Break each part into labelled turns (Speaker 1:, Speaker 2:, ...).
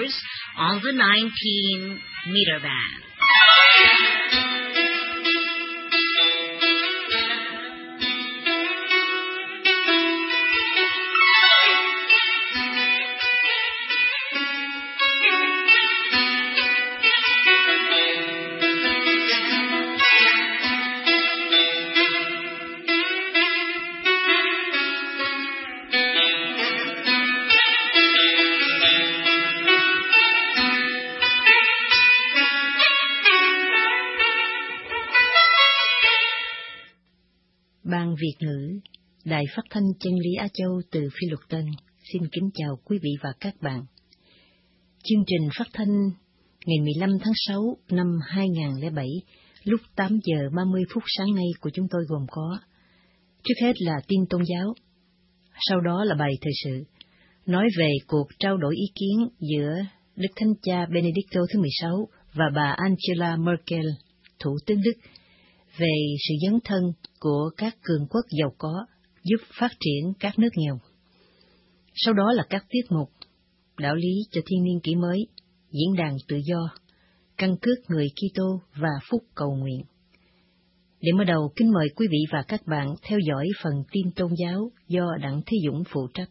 Speaker 1: hours on the 19-meter band.
Speaker 2: Ban Việt ngữ, Đài Phát thanh Chân lý Á Châu từ Phi Luật Tân xin kính chào quý vị và các bạn. Chương trình phát thanh ngày 15 tháng 6 năm 2007 lúc 8 giờ 30 phút sáng nay của chúng tôi gồm có: trước hết là tin tôn giáo, sau đó là bài thời sự, nói về cuộc trao đổi ý kiến giữa Đức Thánh Cha Benedicto thứ 16 và bà Angela Merkel, Thủ tướng Đức, về sự dấn thân của các cường quốc giàu có giúp phát triển các nước nghèo. Sau đó là các tiết mục đạo lý cho thiên niên kỷ mới, diễn đàn tự do, căn cước người Kitô và phúc cầu nguyện. Để mở đầu, kính mời quý vị và các bạn theo dõi phần tin tôn giáo do Đặng Thế Dũng phụ trách.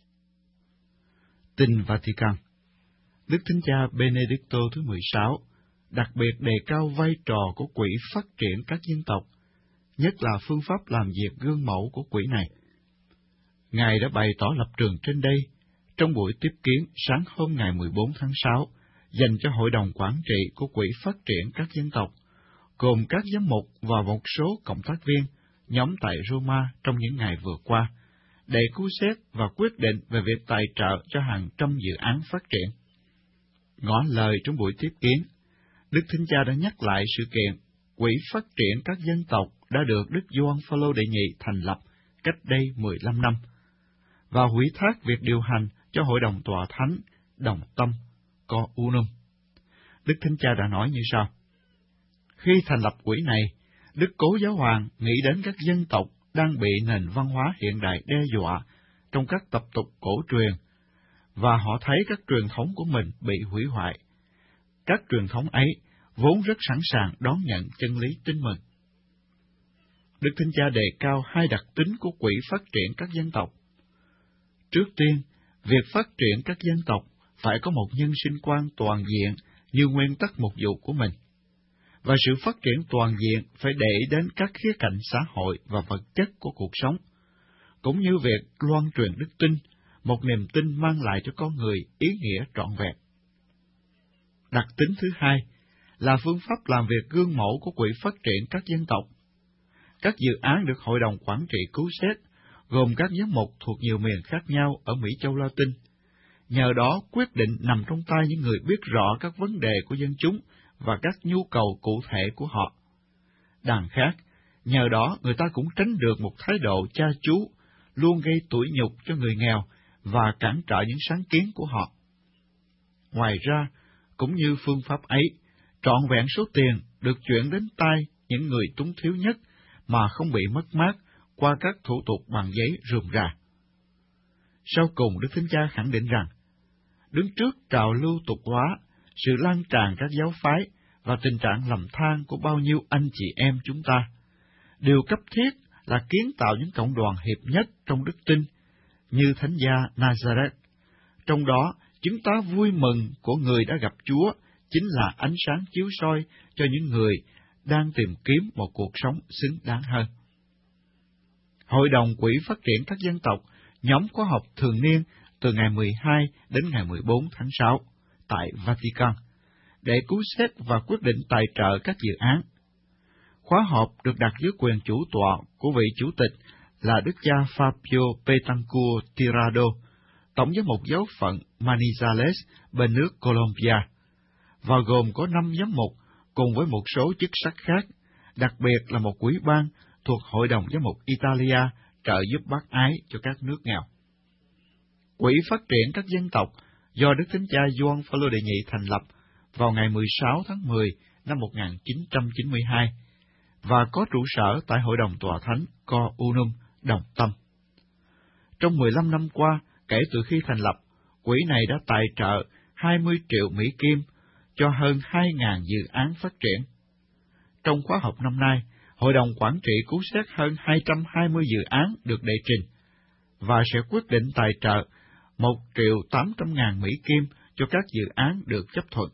Speaker 3: Tin Vatican. Đức Thánh Cha Benedicto thứ 16 đặc biệt đề cao vai trò của quỹ phát triển các dân tộc, nhất là phương pháp làm việc gương mẫu của quỹ này. Ngài đã bày tỏ lập trường trên đây trong buổi tiếp kiến sáng hôm ngày 14 tháng 6 dành cho Hội đồng Quản trị của Quỹ Phát triển các dân tộc, gồm các giám mục và một số cộng tác viên nhóm tại Roma trong những ngày vừa qua, để cứu xét và quyết định về việc tài trợ cho hàng trăm dự án phát triển. Ngỏ lời trong buổi tiếp kiến, Đức Thánh Cha đã nhắc lại sự kiện Quỹ Phát triển các dân tộc đã được Đức Gioan Phaolô đệ nhị thành lập cách đây 15 năm, và ủy thác việc điều hành cho Hội đồng Tòa Thánh đồng tâm Co Unum. Đức Thánh Cha đã nói như sau: khi thành lập quỹ này, Đức Cố Giáo Hoàng nghĩ đến các dân tộc đang bị nền văn hóa hiện đại đe dọa trong các tập tục cổ truyền, và họ thấy các truyền thống của mình bị hủy hoại. Các truyền thống ấy vốn rất sẵn sàng đón nhận chân lý tin mừng. Đức Thánh Cha đề cao hai đặc tính của quỹ phát triển các dân tộc. Trước tiên, việc phát triển các dân tộc phải có một nhân sinh quan toàn diện như nguyên tắc mục vụ của mình, và sự phát triển toàn diện phải để đến các khía cạnh xã hội và vật chất của cuộc sống, cũng như việc loan truyền đức tin, một niềm tin mang lại cho con người ý nghĩa trọn vẹn. Đặc tính thứ hai là phương pháp làm việc gương mẫu của Quỹ Phát triển các dân tộc. Các dự án được Hội đồng Quản trị cứu xét, gồm các giám mục thuộc nhiều miền khác nhau ở Mỹ Châu Latin. Nhờ đó, quyết định nằm trong tay những người biết rõ các vấn đề của dân chúng và các nhu cầu cụ thể của họ. Đằng khác, nhờ đó người ta cũng tránh được một thái độ cha chú, luôn gây tủi nhục cho người nghèo và cản trở những sáng kiến của họ. Ngoài ra, cũng như phương pháp ấy, trọn vẹn số tiền được chuyển đến tay những người túng thiếu nhất mà không bị mất mát qua các thủ tục bằng giấy rườm rà. Sau cùng, Đức Thánh Cha khẳng định rằng, đứng trước trào lưu tục hóa, sự lan tràn các giáo phái và tình trạng lầm than của bao nhiêu anh chị em chúng ta, điều cấp thiết là kiến tạo những cộng đoàn hiệp nhất trong đức tin, như Thánh gia Nazareth. Trong đó, chứng tá vui mừng của người đã gặp Chúa chính là ánh sáng chiếu soi cho những người đang tìm kiếm một cuộc sống xứng đáng hơn. Hội đồng Quỹ Phát triển các dân tộc, nhóm khóa học thường niên từ ngày 12 đến ngày 14 tháng 6 tại Vatican, để cứu xét và quyết định tài trợ các dự án. Khóa họp được đặt dưới quyền chủ tọa của vị chủ tịch là Đức cha Fabio Betancourt Tirado, tổng giám mục giáo phận Manizales bên nước Colombia, và gồm có 5 giám mục cùng với một số chức sắc khác, đặc biệt là một ủy ban thuộc Hội đồng Giám mục Italia trợ giúp bác ái cho các nước nghèo. Quỹ Phát triển các dân tộc do Đức Thánh Cha Gioan Phaolô đệ nhị thành lập vào ngày 16 tháng 10 năm 1992 và có trụ sở tại Hội đồng Tòa Thánh Co Unum, Đồng Tâm. Trong 15 năm qua, kể từ khi thành lập, quỹ này đã tài trợ 20 triệu Mỹ Kim cho hơn 2.000 dự án phát triển. Trong khóa học năm nay, Hội đồng Quản trị cứu xét hơn 220 dự án được đệ trình, và sẽ quyết định tài trợ 1.800.000 Mỹ Kim cho các dự án được chấp thuận.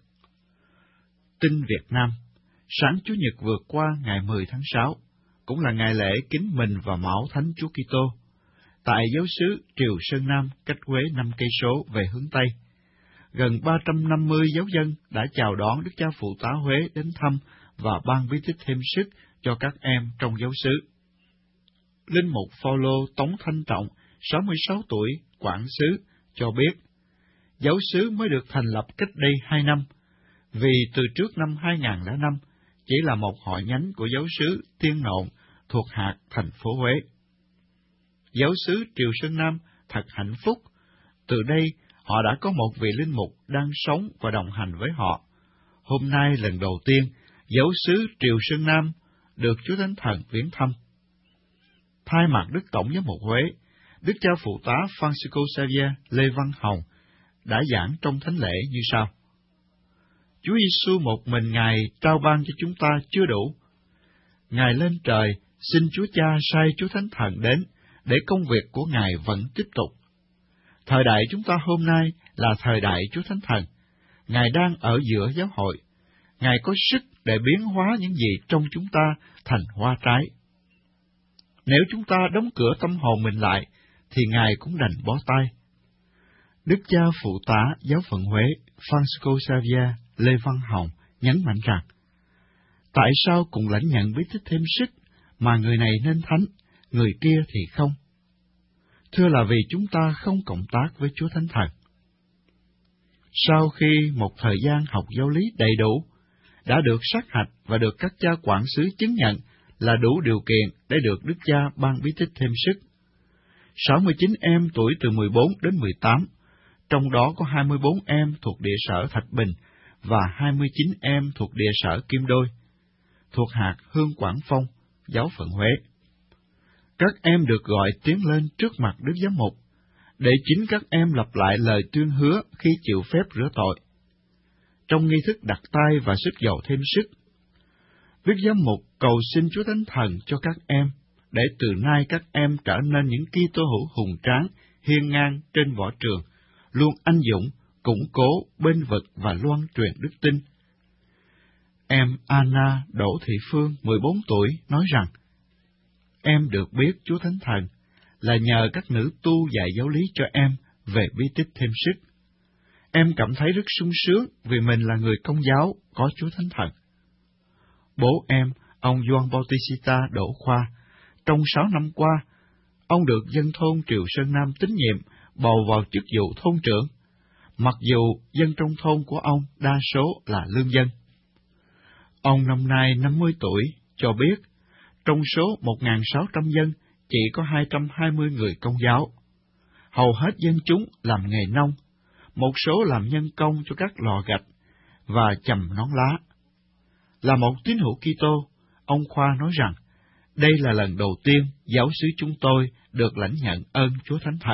Speaker 3: Tin Việt Nam, sáng Chủ nhật vừa qua ngày 10 tháng 6, cũng là ngày lễ Kính Mừng và Mão Thánh Chúa Kitô, tại giáo xứ Triều Sơn Nam, cách Huế 5 cây số về hướng Tây. Gần 350 giáo dân đã chào đón Đức Cha Phụ Tá Huế đến thăm và ban bí tích thêm sức cho các em trong giáo xứ. Linh mục Phaolô Tống Thanh Trọng, 66 tuổi, quản xứ, cho biết, giáo xứ mới được thành lập cách đây 2 năm, vì từ trước năm 2005 chỉ là một hội nhánh của giáo xứ Tiên Nộn thuộc hạt thành phố Huế. Giáo xứ Triều Sơn Nam thật hạnh phúc, từ đây họ đã có một vị linh mục đang sống và đồng hành với họ. Hôm nay lần đầu tiên, giáo xứ Triều Sơn Nam được Chúa Thánh Thần viếng thăm. Thay mặt Đức Tổng giám mục Huế, Đức Cha Phụ tá Francisco Xavier Lê Văn Hồng đã giảng trong thánh lễ như sau: Chúa Giêsu một mình Ngài trao ban cho chúng ta chưa đủ. Ngài lên trời, xin Chúa Cha sai Chúa Thánh Thần đến để công việc của Ngài vẫn tiếp tục. Thời đại chúng ta hôm nay là thời đại Chúa Thánh Thần. Ngài đang ở giữa giáo hội. Ngài có sức để biến hóa những gì trong chúng ta thành hoa trái. Nếu chúng ta đóng cửa tâm hồn mình lại, thì Ngài cũng đành bó tay. Đức Cha Phụ tá Giáo phận Huế Francisco Xavier Lê Văn Hồng nhấn mạnh rằng, tại sao cùng lãnh nhận bí tích thêm sức mà người này nên thánh, người kia thì không? Thưa là vì chúng ta không cộng tác với Chúa Thánh Thần. Sau khi một thời gian học giáo lý đầy đủ, đã được sát hạch và được các cha quản xứ chứng nhận là đủ điều kiện để được Đức Cha ban bí tích thêm sức. 69 em tuổi từ 14 đến 18, trong đó có 24 em thuộc địa sở Thạch Bình và 29 em thuộc địa sở Kim Đôi, thuộc hạt Hương Quảng Phong, Giáo phận Huế. Các em được gọi tiến lên trước mặt Đức Giám mục, để chính các em lặp lại lời tuyên hứa khi chịu phép rửa tội. Trong nghi thức đặt tay và sức dầu thêm sức, Đức Giám mục cầu xin Chúa Thánh Thần cho các em, để từ nay các em trở nên những Kitô hữu hùng tráng, hiên ngang trên võ trường, luôn anh dũng, củng cố, bênh vực và loan truyền đức tin. Em Anna Đỗ Thị Phương, 14 tuổi, nói rằng, em được biết Chúa Thánh Thần là nhờ các nữ tu dạy giáo lý cho em về bí tích thêm sức. Em cảm thấy rất sung sướng vì mình là người Công giáo có Chúa Thánh Thần. Bố em, ông Gioan Bautista Đỗ Khoa, trong 6 năm qua, ông được dân thôn Triều Sơn Nam tín nhiệm bầu vào chức vụ thôn trưởng, mặc dù dân trong thôn của ông đa số là lương dân. Ông năm nay 50 tuổi, cho biết, trong số 1.600 dân, chỉ có 220 người Công giáo. Hầu hết dân chúng làm nghề nông, một số làm nhân công cho các lò gạch và chầm nón lá. Là một tín hữu Kitô, ông Khoa nói rằng, đây là lần đầu tiên giáo xứ chúng tôi được lãnh nhận ơn Chúa Thánh Thần.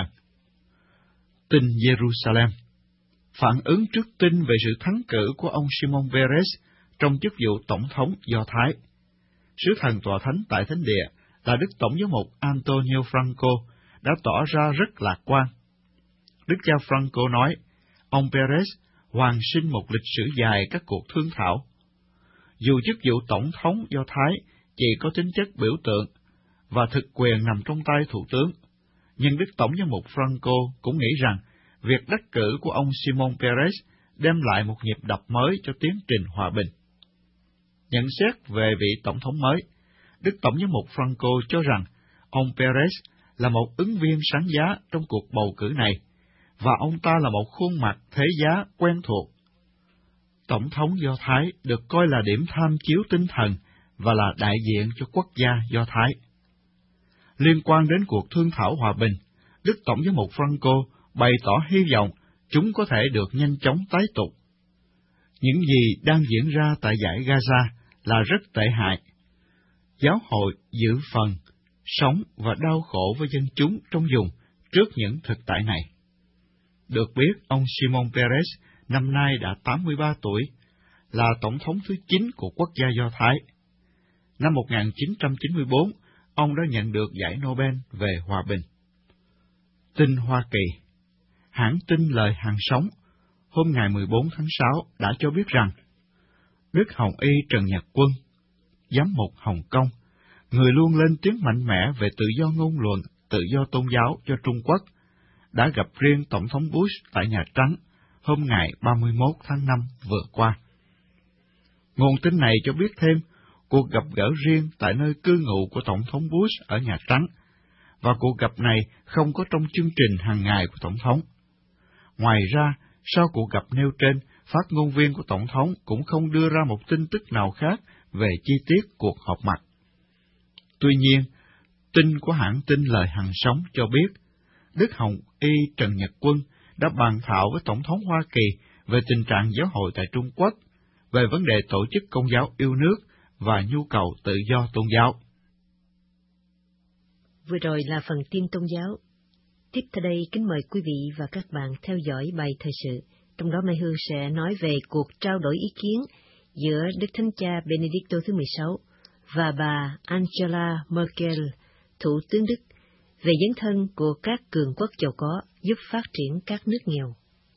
Speaker 3: Tin Jerusalem, phản ứng trước tin về sự thắng cử của ông Shimon Peres trong chức vụ Tổng thống Do Thái. Sứ thần tòa thánh tại Thánh Địa là Đức Tổng giám mục Antonio Franco đã tỏ ra rất lạc quan. Đức cha Franco nói, ông Peres hoàn sinh một lịch sử dài các cuộc thương thảo. Dù chức vụ Tổng thống Do Thái chỉ có tính chất biểu tượng và thực quyền nằm trong tay Thủ tướng, nhưng Đức Tổng giám mục Franco cũng nghĩ rằng việc đắc cử của ông Shimon Peres đem lại một nhịp đập mới cho tiến trình hòa bình. Nhận xét về vị Tổng thống mới, Đức Tổng giám mục Franco cho rằng ông Peres là một ứng viên sáng giá trong cuộc bầu cử này, và ông ta là một khuôn mặt thế giá quen thuộc. Tổng thống Do Thái được coi là điểm tham chiếu tinh thần và là đại diện cho quốc gia Do Thái. Liên quan đến cuộc thương thảo hòa bình, Đức Tổng giám mục Franco bày tỏ hy vọng chúng có thể được nhanh chóng tái tục. Những gì đang diễn ra tại dải Gaza là rất tệ hại. Giáo hội giữ phần, sống và đau khổ với dân chúng trong vùng trước những thực tại này. Được biết, ông Shimon Peres năm nay đã 83 tuổi, là tổng thống thứ 9 của quốc gia Do Thái. Năm 1994, ông đã nhận được giải Nobel về hòa bình. Tin Hoa Kỳ. Hãng tin Lời Hàng Sống hôm ngày 14 tháng 6 đã cho biết rằng Đức Hồng Y Trần Nhật Quân, giám mục Hồng Kông, người luôn lên tiếng mạnh mẽ về tự do ngôn luận, tự do tôn giáo cho Trung Quốc, đã gặp riêng Tổng thống Bush tại Nhà Trắng hôm ngày 31 tháng 5 vừa qua. Nguồn tin này cho biết thêm, cuộc gặp gỡ riêng tại nơi cư ngụ của Tổng thống Bush ở Nhà Trắng, và cuộc gặp này không có trong chương trình hàng ngày của Tổng thống. Ngoài ra, sau cuộc gặp nêu trên, phát ngôn viên của Tổng thống cũng không đưa ra một tin tức nào khác về chi tiết cuộc họp mặt. Tuy nhiên, tin của hãng tin Lời Hàng Sống cho biết, Đức Hồng Y Trần Nhật Quân đã bàn thảo với Tổng thống Hoa Kỳ về tình trạng giáo hội tại Trung Quốc, về vấn đề tổ chức Công giáo yêu nước và nhu cầu tự do tôn giáo.
Speaker 2: Vừa rồi là phần tin tôn giáo. Tiếp theo đây, kính mời quý vị và các bạn theo dõi bài thời sự, trong đó Mai Hương sẽ nói về cuộc trao đổi ý kiến giữa Đức Thánh Cha Benedicto thứ 16 và bà Angela Merkel, Thủ tướng Đức, về dấn thân của các cường quốc giàu có giúp phát triển các nước nghèo.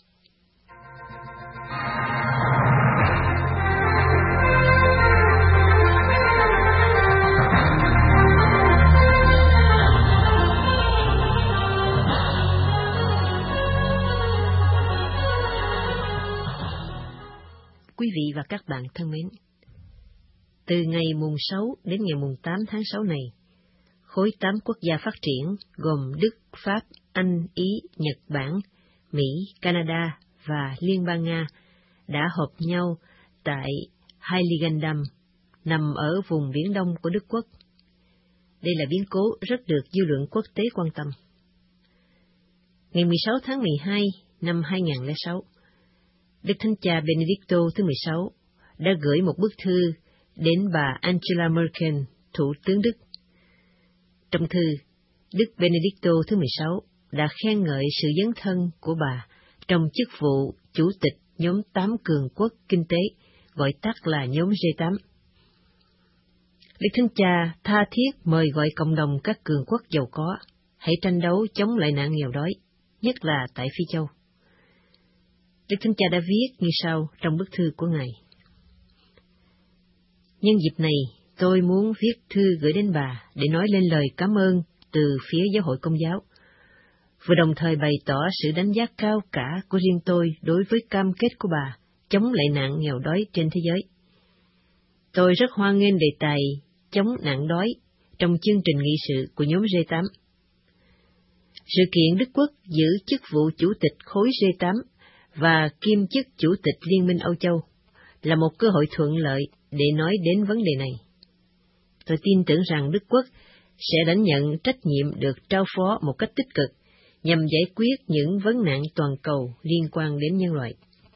Speaker 2: Quý vị và các bạn thân mến, từ ngày mùng 6 đến ngày mùng 8 tháng 6 này, khối 8 quốc gia phát triển gồm Đức, Pháp, Anh, Ý, Nhật Bản, Mỹ, Canada và Liên bang Nga đã họp nhau tại Heiligendamm, nằm ở vùng Biển Đông của Đức Quốc. Đây là biến cố rất được dư luận quốc tế quan tâm. Ngày 16 tháng 12 năm 2006, Đức Thánh Cha Benedicto thứ 16 đã gửi một bức thư đến bà Angela Merkel, Thủ tướng Đức. Trong thư, Đức Benedicto thứ 16 đã khen ngợi sự dấn thân của bà trong chức vụ Chủ tịch nhóm 8 cường quốc kinh tế, gọi tắt là nhóm G8. Đức Thánh Cha tha thiết mời gọi cộng đồng các cường quốc giàu có hãy tranh đấu chống lại nạn nghèo đói, nhất là tại Phi Châu. Đức Thánh Cha đã viết như sau trong bức thư của Ngài. Nhân dịp này, tôi muốn viết thư gửi đến bà để nói lên lời cảm ơn từ phía Giáo hội Công giáo, vừa đồng thời bày tỏ sự đánh giá cao cả của riêng tôi đối với cam kết của bà chống lại nạn nghèo đói trên thế giới. Tôi rất hoan nghênh đề tài chống nạn đói trong chương trình nghị sự của nhóm G8. Sự kiện Đức Quốc giữ chức vụ Chủ tịch khối G8 và kiêm chức Chủ tịch Liên minh Âu Châu là một cơ hội thuận lợi để nói đến vấn đề này. Tôi tin tưởng rằng Đức Quốc sẽ đảm nhận trách nhiệm được trao phó một cách tích cực nhằm giải quyết những vấn nạn toàn cầu liên quan đến nhân loại.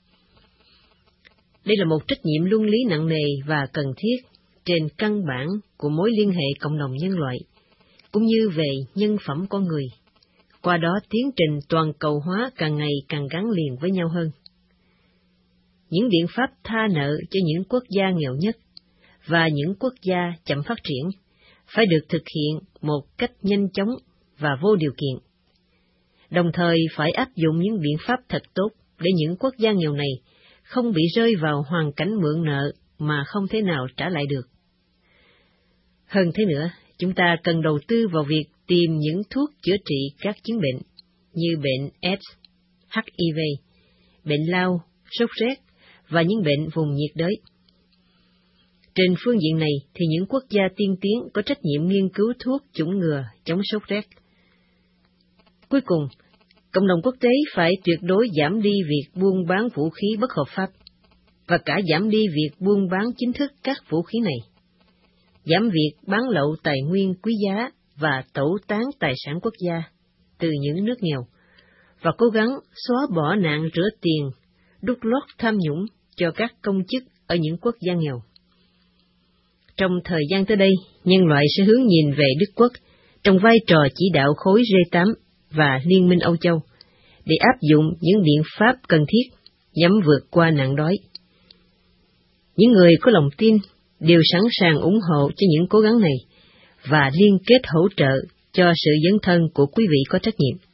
Speaker 2: Đây là một trách nhiệm luân lý nặng nề và cần thiết trên căn bản của mối liên hệ cộng đồng nhân loại, cũng như về nhân phẩm con người. Qua đó tiến trình toàn cầu hóa càng ngày càng gắn liền với nhau hơn. Những biện pháp tha nợ cho những quốc gia nghèo nhất và những quốc gia chậm phát triển phải được thực hiện một cách nhanh chóng và vô điều kiện. Đồng thời phải áp dụng những biện pháp thật tốt để những quốc gia nghèo này không bị rơi vào hoàn cảnh mượn nợ mà không thể nào trả lại được. Hơn thế nữa, chúng ta cần đầu tư vào việc tìm những thuốc chữa trị các chứng bệnh như bệnh AIDS, HIV, bệnh lao, sốt rét và những bệnh vùng nhiệt đới. Trên phương diện này thì những quốc gia tiên tiến có trách nhiệm nghiên cứu thuốc chủng ngừa chống sốt rét. Cuối cùng, cộng đồng quốc tế phải tuyệt đối giảm đi việc buôn bán vũ khí bất hợp pháp, và cả giảm đi việc buôn bán chính thức các vũ khí này, giảm việc bán lậu tài nguyên quý giá và tẩu tán tài sản quốc gia từ những nước nghèo, và cố gắng xóa bỏ nạn rửa tiền, đút lót tham nhũng cho các công chức ở những quốc gia nghèo. Trong thời gian tới đây, nhân loại sẽ hướng nhìn về Đức Quốc trong vai trò chỉ đạo khối G8 và Liên minh Âu Châu để áp dụng những biện pháp cần thiết dám vượt qua nạn đói. Những người có lòng tin đều sẵn sàng ủng hộ cho những cố gắng này và liên kết hỗ trợ cho sự dấn thân của quý vị có trách nhiệm.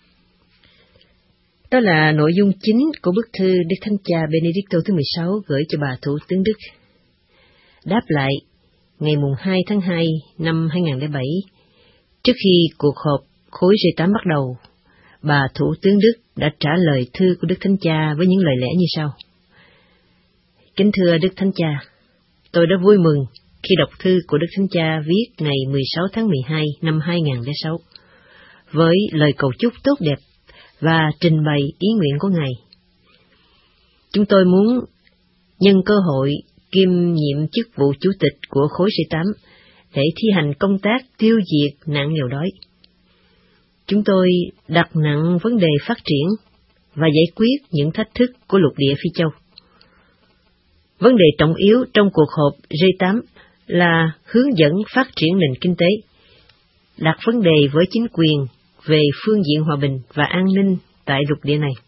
Speaker 2: Đó là nội dung chính của bức thư Đức Thánh Cha Benedicto thứ 16 gửi cho bà Thủ tướng Đức. Đáp lại, ngày 2 tháng 2 năm 2007, trước khi cuộc họp khối G8 bắt đầu, bà Thủ tướng Đức đã trả lời thư của Đức Thánh Cha với những lời lẽ như sau. Kính thưa Đức Thánh Cha, tôi đã vui mừng khi đọc thư của Đức Thánh Cha viết ngày 16 tháng 12 năm 2006, với lời cầu chúc tốt đẹp và trình bày ý nguyện của Ngài. Chúng tôi muốn nhân cơ hội kiêm nhiệm chức vụ chủ tịch của khối C8 để thi hành công tác tiêu diệt nạn nghèo đói. Chúng tôi đặt nặng vấn đề phát triển và giải quyết những thách thức của lục địa Phi Châu. Vấn đề trọng yếu trong cuộc họp G8 là hướng dẫn phát triển nền kinh tế, đặt vấn đề với chính quyền về phương diện hòa bình và an ninh tại lục địa này.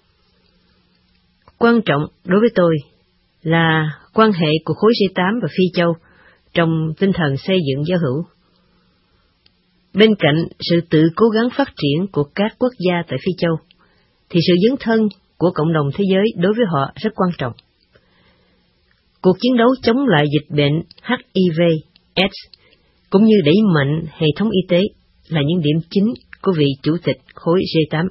Speaker 2: Quan trọng đối với tôi là quan hệ của khối G8 và Phi Châu trong tinh thần xây dựng giáo hữu. Bên cạnh sự tự cố gắng phát triển của các quốc gia tại Phi Châu, thì sự dấn thân của cộng đồng thế giới đối với họ rất quan trọng. Cuộc chiến đấu chống lại dịch bệnh HIV/AIDS cũng như đẩy mạnh hệ thống y tế là những điểm chính của vị chủ tịch khối G8.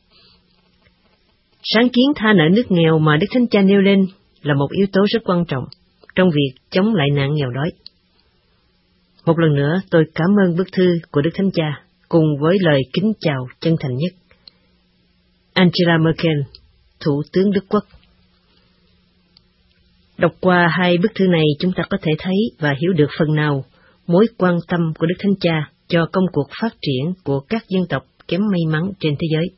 Speaker 2: Sáng kiến tha nợ nước nghèo mà Đức Thánh Cha nêu lên là một yếu tố rất quan trọng trong việc chống lại nạn nghèo đói. Một lần nữa tôi cảm ơn bức thư của Đức Thánh Cha cùng với lời kính chào chân thành nhất. Angela Merkel, Thủ tướng Đức Quốc. Đọc qua hai bức thư này, chúng ta có thể thấy và hiểu được phần nào mối quan tâm của Đức Thánh Cha cho công cuộc phát triển của các dân tộc kém may mắn trên thế giới.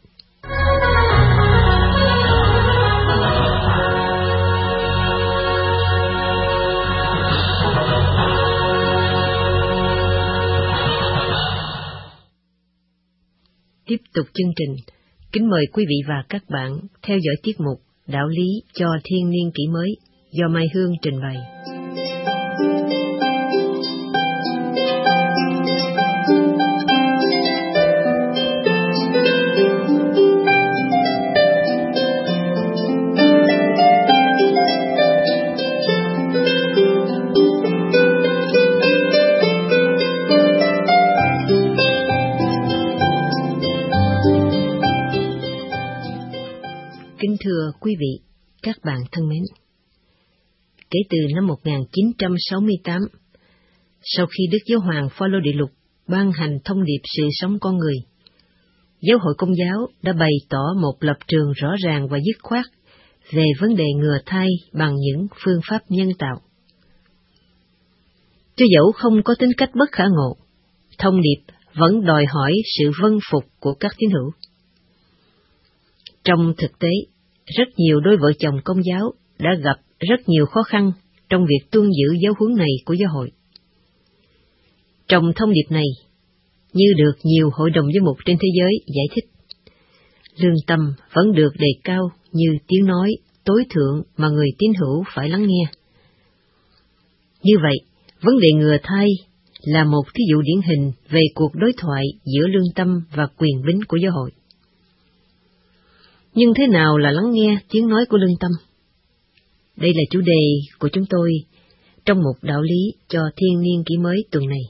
Speaker 2: Tiếp tục chương trình, kính mời quý vị và các bạn theo dõi tiết mục Đạo lý cho thiên niên kỷ mới do Mai Hương trình bày. Kính thưa quý vị, các bạn thân mến, kể từ năm 1968, sau khi Đức Giáo hoàng Phaolô Đệ Lục ban hành thông điệp sự sống con người, Giáo hội Công giáo đã bày tỏ một lập trường rõ ràng và dứt khoát về vấn đề ngừa thai bằng những phương pháp nhân tạo. Cho dẫu không có tính cách bất khả ngộ, thông điệp vẫn đòi hỏi sự vâng phục của các tín hữu. Trong thực tế, rất nhiều đôi vợ chồng Công giáo đã gặp rất nhiều khó khăn trong việc tuân giữ giáo huấn này của giáo hội. Trong thông điệp này, như được nhiều hội đồng giám mục trên thế giới giải thích, lương tâm vẫn được đề cao như tiếng nói tối thượng mà người tín hữu phải lắng nghe. Như vậy, vấn đề ngừa thai là một thí dụ điển hình về cuộc đối thoại giữa lương tâm và quyền bính của giáo hội. Nhưng thế nào là lắng nghe tiếng nói của lương tâm? Đây là chủ đề của chúng tôi trong một đạo lý cho thiên niên kỷ mới tuần này.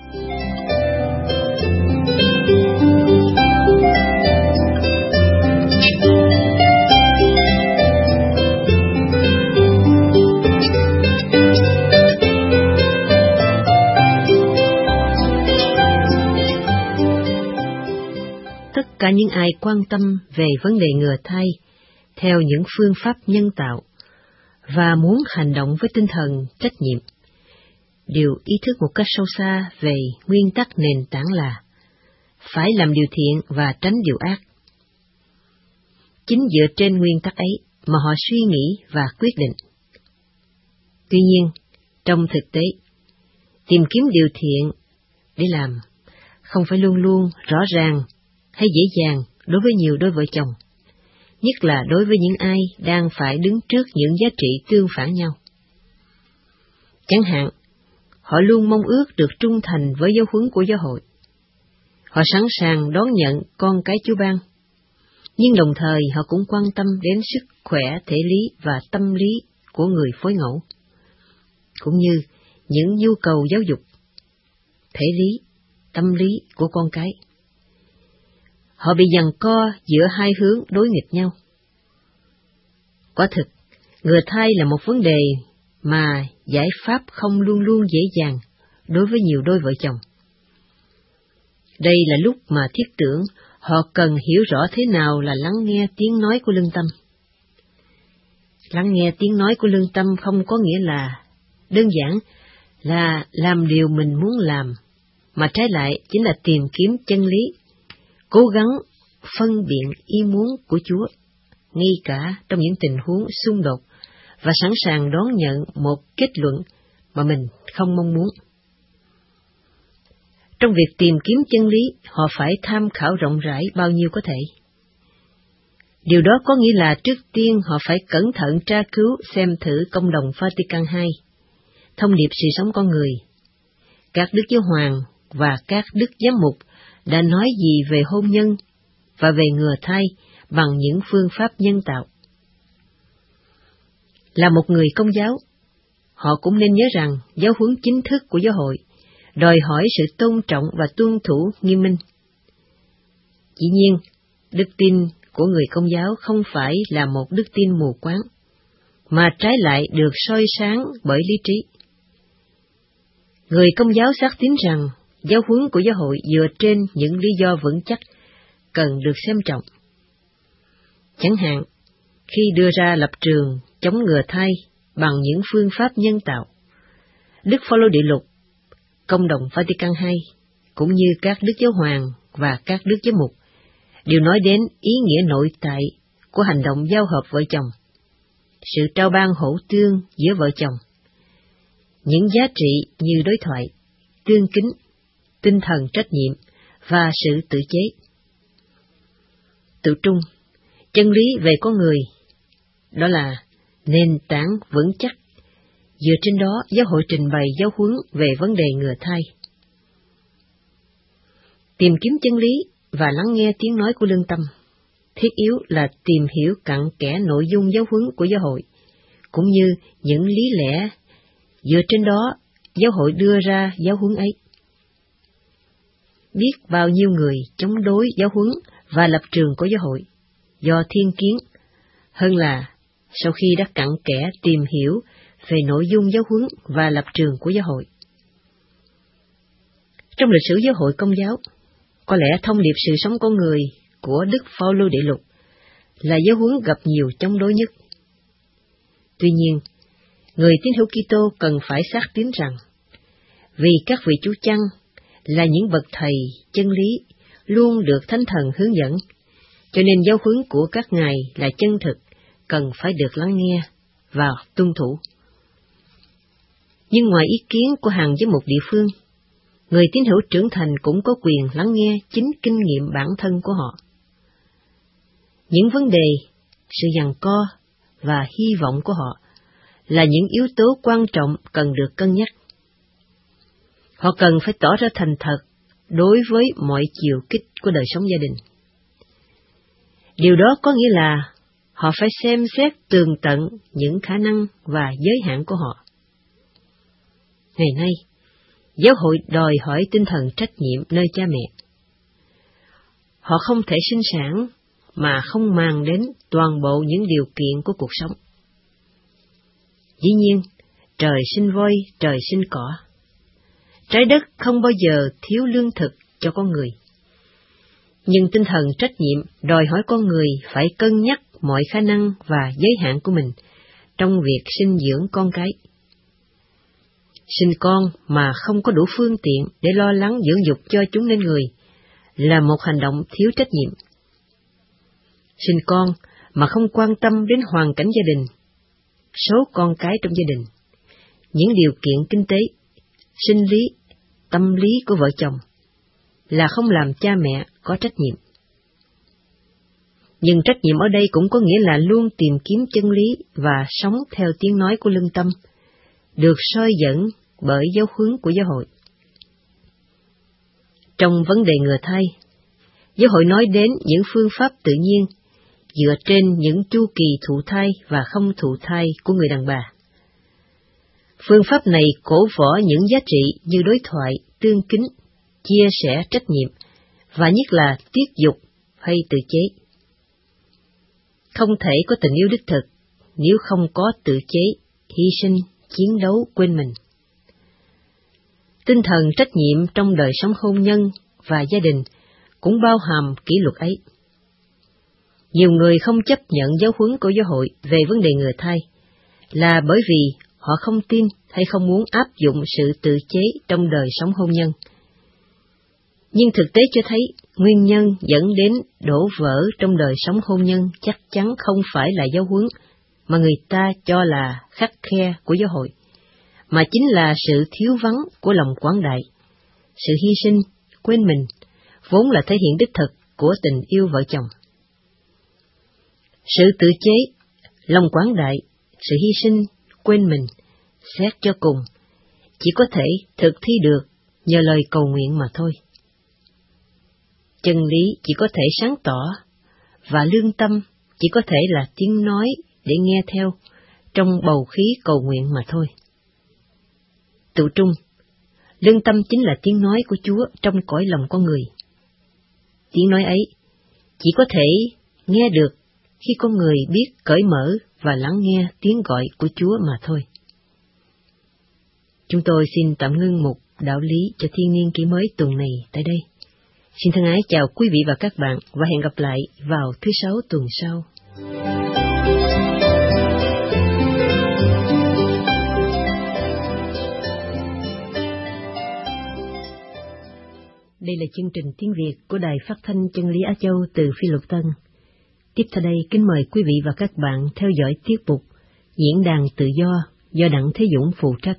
Speaker 2: Tất cả những ai quan tâm về vấn đề ngừa thai theo những phương pháp nhân tạo và muốn hành động với tinh thần trách nhiệm, đều ý thức một cách sâu xa về nguyên tắc nền tảng là phải làm điều thiện và tránh điều ác. Chính dựa trên nguyên tắc ấy mà họ suy nghĩ và quyết định. Tuy nhiên, trong thực tế, tìm kiếm điều thiện để làm không phải luôn luôn rõ ràng hay dễ dàng đối với nhiều đôi vợ chồng. nhất là đối với những ai đang phải đứng trước những giá trị tương phản nhau. Chẳng hạn, họ luôn mong ước được trung thành với giáo huấn của giáo hội. Họ sẵn sàng đón nhận con cái Chúa ban, nhưng đồng thời họ cũng quan tâm đến sức khỏe thể lý và tâm lý của người phối ngẫu, cũng như những nhu cầu giáo dục, thể lý, tâm lý của con cái. Họ bị giằng co giữa hai hướng đối nghịch nhau. Quả thực, ngừa thai là một vấn đề mà giải pháp không luôn luôn dễ dàng đối với nhiều đôi vợ chồng. Đây là lúc mà thiết tưởng họ cần hiểu rõ thế nào là lắng nghe tiếng nói của lương tâm. Lắng nghe tiếng nói của lương tâm không có nghĩa là đơn giản là làm điều mình muốn làm, mà trái lại chính là tìm kiếm chân lý, cố gắng phân biện ý muốn của Chúa, ngay cả trong những tình huống xung đột, và sẵn sàng đón nhận một kết luận mà mình không mong muốn. Trong việc tìm kiếm chân lý, họ phải tham khảo rộng rãi bao nhiêu có thể. Điều đó có nghĩa là trước tiên họ phải cẩn thận tra cứu xem thử Công đồng Vatican II, thông điệp sự sống con người, các đức giáo hoàng và các đức giám mục đã nói gì về hôn nhân và về ngừa thai bằng những phương pháp nhân tạo. Là một người Công giáo, họ cũng nên nhớ rằng giáo huấn chính thức của giáo hội đòi hỏi sự tôn trọng và tuân thủ nghiêm minh. Dĩ nhiên, đức tin của người Công giáo không phải là một đức tin mù quáng, mà trái lại được soi sáng bởi lý trí. Người Công giáo xác tín rằng giáo huấn của giáo hội dựa trên những lý do vững chắc cần được xem trọng. Chẳng hạn, khi đưa ra lập trường chống ngừa thai bằng những phương pháp nhân tạo, Đức Phaolô Đệ Lục, Công đồng Vatican II, cũng như các đức giáo hoàng và các đức giám mục đều nói đến ý nghĩa nội tại của hành động giao hợp vợ chồng, sự trao ban hỗ tương giữa vợ chồng, những giá trị như đối thoại, tương kính, tinh thần trách nhiệm và sự tự chế. Tự trung, chân lý về con người, đó là nền tảng vững chắc. Dựa trên đó, giáo hội trình bày giáo huấn về vấn đề ngừa thai. Tìm kiếm chân lý và lắng nghe tiếng nói của lương tâm, thiết yếu là tìm hiểu cặn kẽ nội dung giáo huấn của giáo hội, cũng như những lý lẽ dựa trên đó giáo hội đưa ra giáo huấn ấy. Biết bao nhiêu người chống đối giáo huấn và lập trường của giáo hội do thiên kiến, hơn là sau khi đã cặn kẽ tìm hiểu về nội dung giáo huấn và lập trường của giáo hội. Trong lịch sử giáo hội Công giáo, có lẽ thông điệp sự sống con người của Đức Phaolô Đệ Lục là giáo huấn gặp nhiều chống đối nhất. Tuy nhiên, người tín hữu Kitô cần phải xác tín rằng, vì các vị chủ chăn là những bậc thầy chân lý luôn được Thánh Thần hướng dẫn, cho nên giáo huấn của các ngài là chân thực, cần phải được lắng nghe và tuân thủ. Nhưng ngoài ý kiến của hàng giám mục địa phương, người tín hữu trưởng thành cũng có quyền lắng nghe chính kinh nghiệm bản thân của họ. Những vấn đề, sự giằng co và hy vọng của họ là những yếu tố quan trọng cần được cân nhắc. Họ cần phải tỏ ra thành thật đối với mọi chiều kích của đời sống gia đình. Điều đó có nghĩa là họ phải xem xét tường tận những khả năng và giới hạn của họ. Ngày nay, giáo hội đòi hỏi tinh thần trách nhiệm nơi cha mẹ. Họ không thể sinh sản mà không màng đến toàn bộ những điều kiện của cuộc sống. Dĩ nhiên, trời sinh voi, trời sinh cỏ. Trái đất không bao giờ thiếu lương thực cho con người. Nhưng tinh thần trách nhiệm đòi hỏi con người phải cân nhắc mọi khả năng và giới hạn của mình trong việc sinh dưỡng con cái. Sinh con mà không có đủ phương tiện để lo lắng dưỡng dục cho chúng nên người là một hành động thiếu trách nhiệm. Sinh con mà không quan tâm đến hoàn cảnh gia đình, số con cái trong gia đình, những điều kiện kinh tế, sinh lý, tâm lý của vợ chồng là không làm cha mẹ có trách nhiệm. Nhưng trách nhiệm ở đây cũng có nghĩa là luôn tìm kiếm chân lý và sống theo tiếng nói của lương tâm, được soi dẫn bởi giáo huấn của giáo hội. Trong vấn đề ngừa thai, giáo hội nói đến những phương pháp tự nhiên dựa trên những chu kỳ thụ thai và không thụ thai của người đàn bà. Phương pháp này cổ võ những giá trị như đối thoại, tương kính, chia sẻ trách nhiệm, và nhất là tiết dục hay tự chế. Không thể có tình yêu đích thực nếu không có tự chế, hy sinh, chiến đấu quên mình. Tinh thần trách nhiệm trong đời sống hôn nhân và gia đình cũng bao hàm kỷ luật ấy. Nhiều người không chấp nhận giáo huấn của giáo hội về vấn đề ngừa thai là bởi vì họ không tin hay không muốn áp dụng sự tự chế trong đời sống hôn nhân. Nhưng thực tế cho thấy nguyên nhân dẫn đến đổ vỡ trong đời sống hôn nhân chắc chắn không phải là giáo huấn mà người ta cho là khắt khe của giáo hội, mà chính là sự thiếu vắng của lòng quảng đại, sự hy sinh, quên mình, vốn là thể hiện đích thực của tình yêu vợ chồng. Sự tự chế, lòng quảng đại, sự hy sinh, quên mình, xét cho cùng, chỉ có thể thực thi được nhờ lời cầu nguyện mà thôi. Chân lý chỉ có thể sáng tỏ, và lương tâm chỉ có thể là tiếng nói để nghe theo trong bầu khí cầu nguyện mà thôi. Tự trung, lương tâm chính là tiếng nói của Chúa trong cõi lòng con người. Tiếng nói ấy chỉ có thể nghe được khi con người biết cởi mở và lắng nghe tiếng gọi của Chúa mà thôi. Chúng tôi xin tạm ngưng mục đạo lý cho thiên niên kỷ mới tuần này tại đây. Xin thân ái chào quý vị và các bạn và hẹn gặp lại vào thứ Sáu tuần sau. Đây là chương trình tiếng Việt của Đài Phát thanh Chân lý Á Châu từ Phi Luật Tân. Tiếp theo đây kính mời quý vị và các bạn theo dõi tiết mục Diễn đàn tự do Đặng Thế Dũng phụ trách.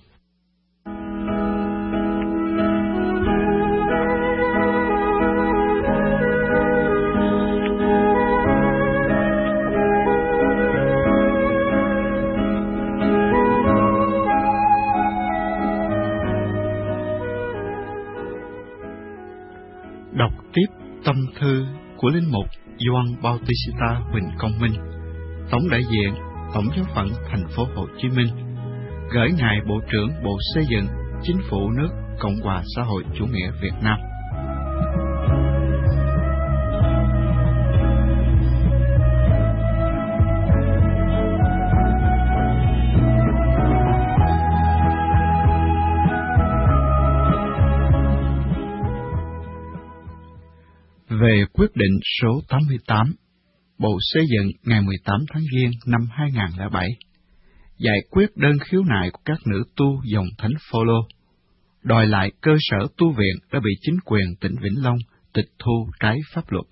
Speaker 3: Đọc tiếp tâm thư của linh mục Gioan Bautista Huỳnh Công Minh, Tổng đại diện Tổng giáo phận thành phố Hồ Chí Minh, gửi ngài Bộ trưởng Bộ Xây dựng Chính phủ nước Cộng hòa xã hội chủ nghĩa Việt Nam. Về quyết định số 88, Bộ Xây dựng ngày 18 tháng Giêng năm 2007, giải quyết đơn khiếu nại của các nữ tu dòng Thánh Phaolô, đòi lại cơ sở tu viện đã bị chính quyền tỉnh Vĩnh Long tịch thu trái pháp luật.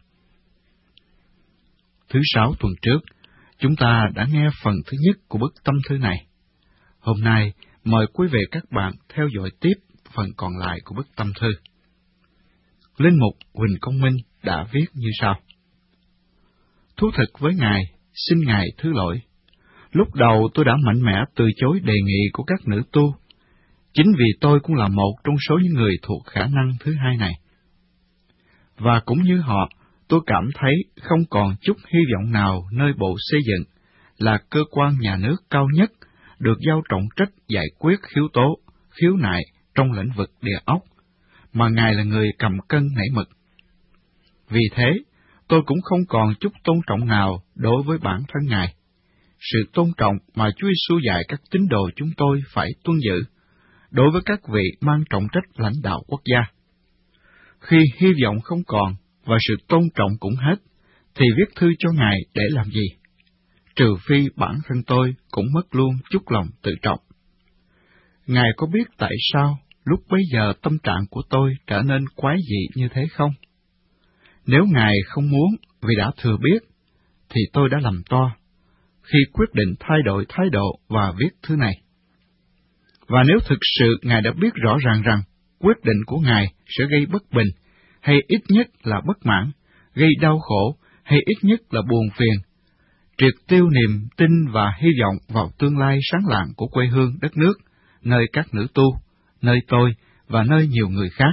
Speaker 3: Thứ Sáu tuần trước, chúng ta đã nghe phần thứ nhất của bức tâm thư này. Hôm nay, mời quý vị các bạn theo dõi tiếp phần còn lại của bức tâm thư. Linh mục Huỳnh Công Minh đã viết như sau. Thú thực với Ngài, xin Ngài thứ lỗi. Lúc đầu tôi đã mạnh mẽ từ chối đề nghị của các nữ tu, chính vì tôi cũng là một trong số những người thuộc khả năng thứ hai này. Và cũng như họ, tôi cảm thấy không còn chút hy vọng nào nơi Bộ Xây dựng, là cơ quan nhà nước cao nhất, được giao trọng trách giải quyết khiếu nại trong lĩnh vực địa ốc, mà Ngài là người cầm cân nảy mực. Vì thế, tôi cũng không còn chút tôn trọng nào đối với bản thân Ngài. Sự tôn trọng mà Chúa Giêsu dạy các tín đồ chúng tôi phải tuân giữ, đối với các vị mang trọng trách lãnh đạo quốc gia. Khi hy vọng không còn và sự tôn trọng cũng hết, thì viết thư cho Ngài để làm gì? Trừ phi bản thân tôi cũng mất luôn chút lòng tự trọng. Ngài có biết tại sao lúc bấy giờ tâm trạng của tôi trở nên quái dị như thế không? Nếu Ngài không muốn vì đã thừa biết, thì tôi đã lầm to khi quyết định thay đổi thái độ và viết thư này. Và nếu thực sự Ngài đã biết rõ ràng rằng quyết định của Ngài sẽ gây bất bình, hay ít nhất là bất mãn, gây đau khổ, hay ít nhất là buồn phiền, triệt tiêu niềm tin và hy vọng vào tương lai sáng lạng của quê hương đất nước, nơi các nữ tu, nơi tôi và nơi nhiều người khác.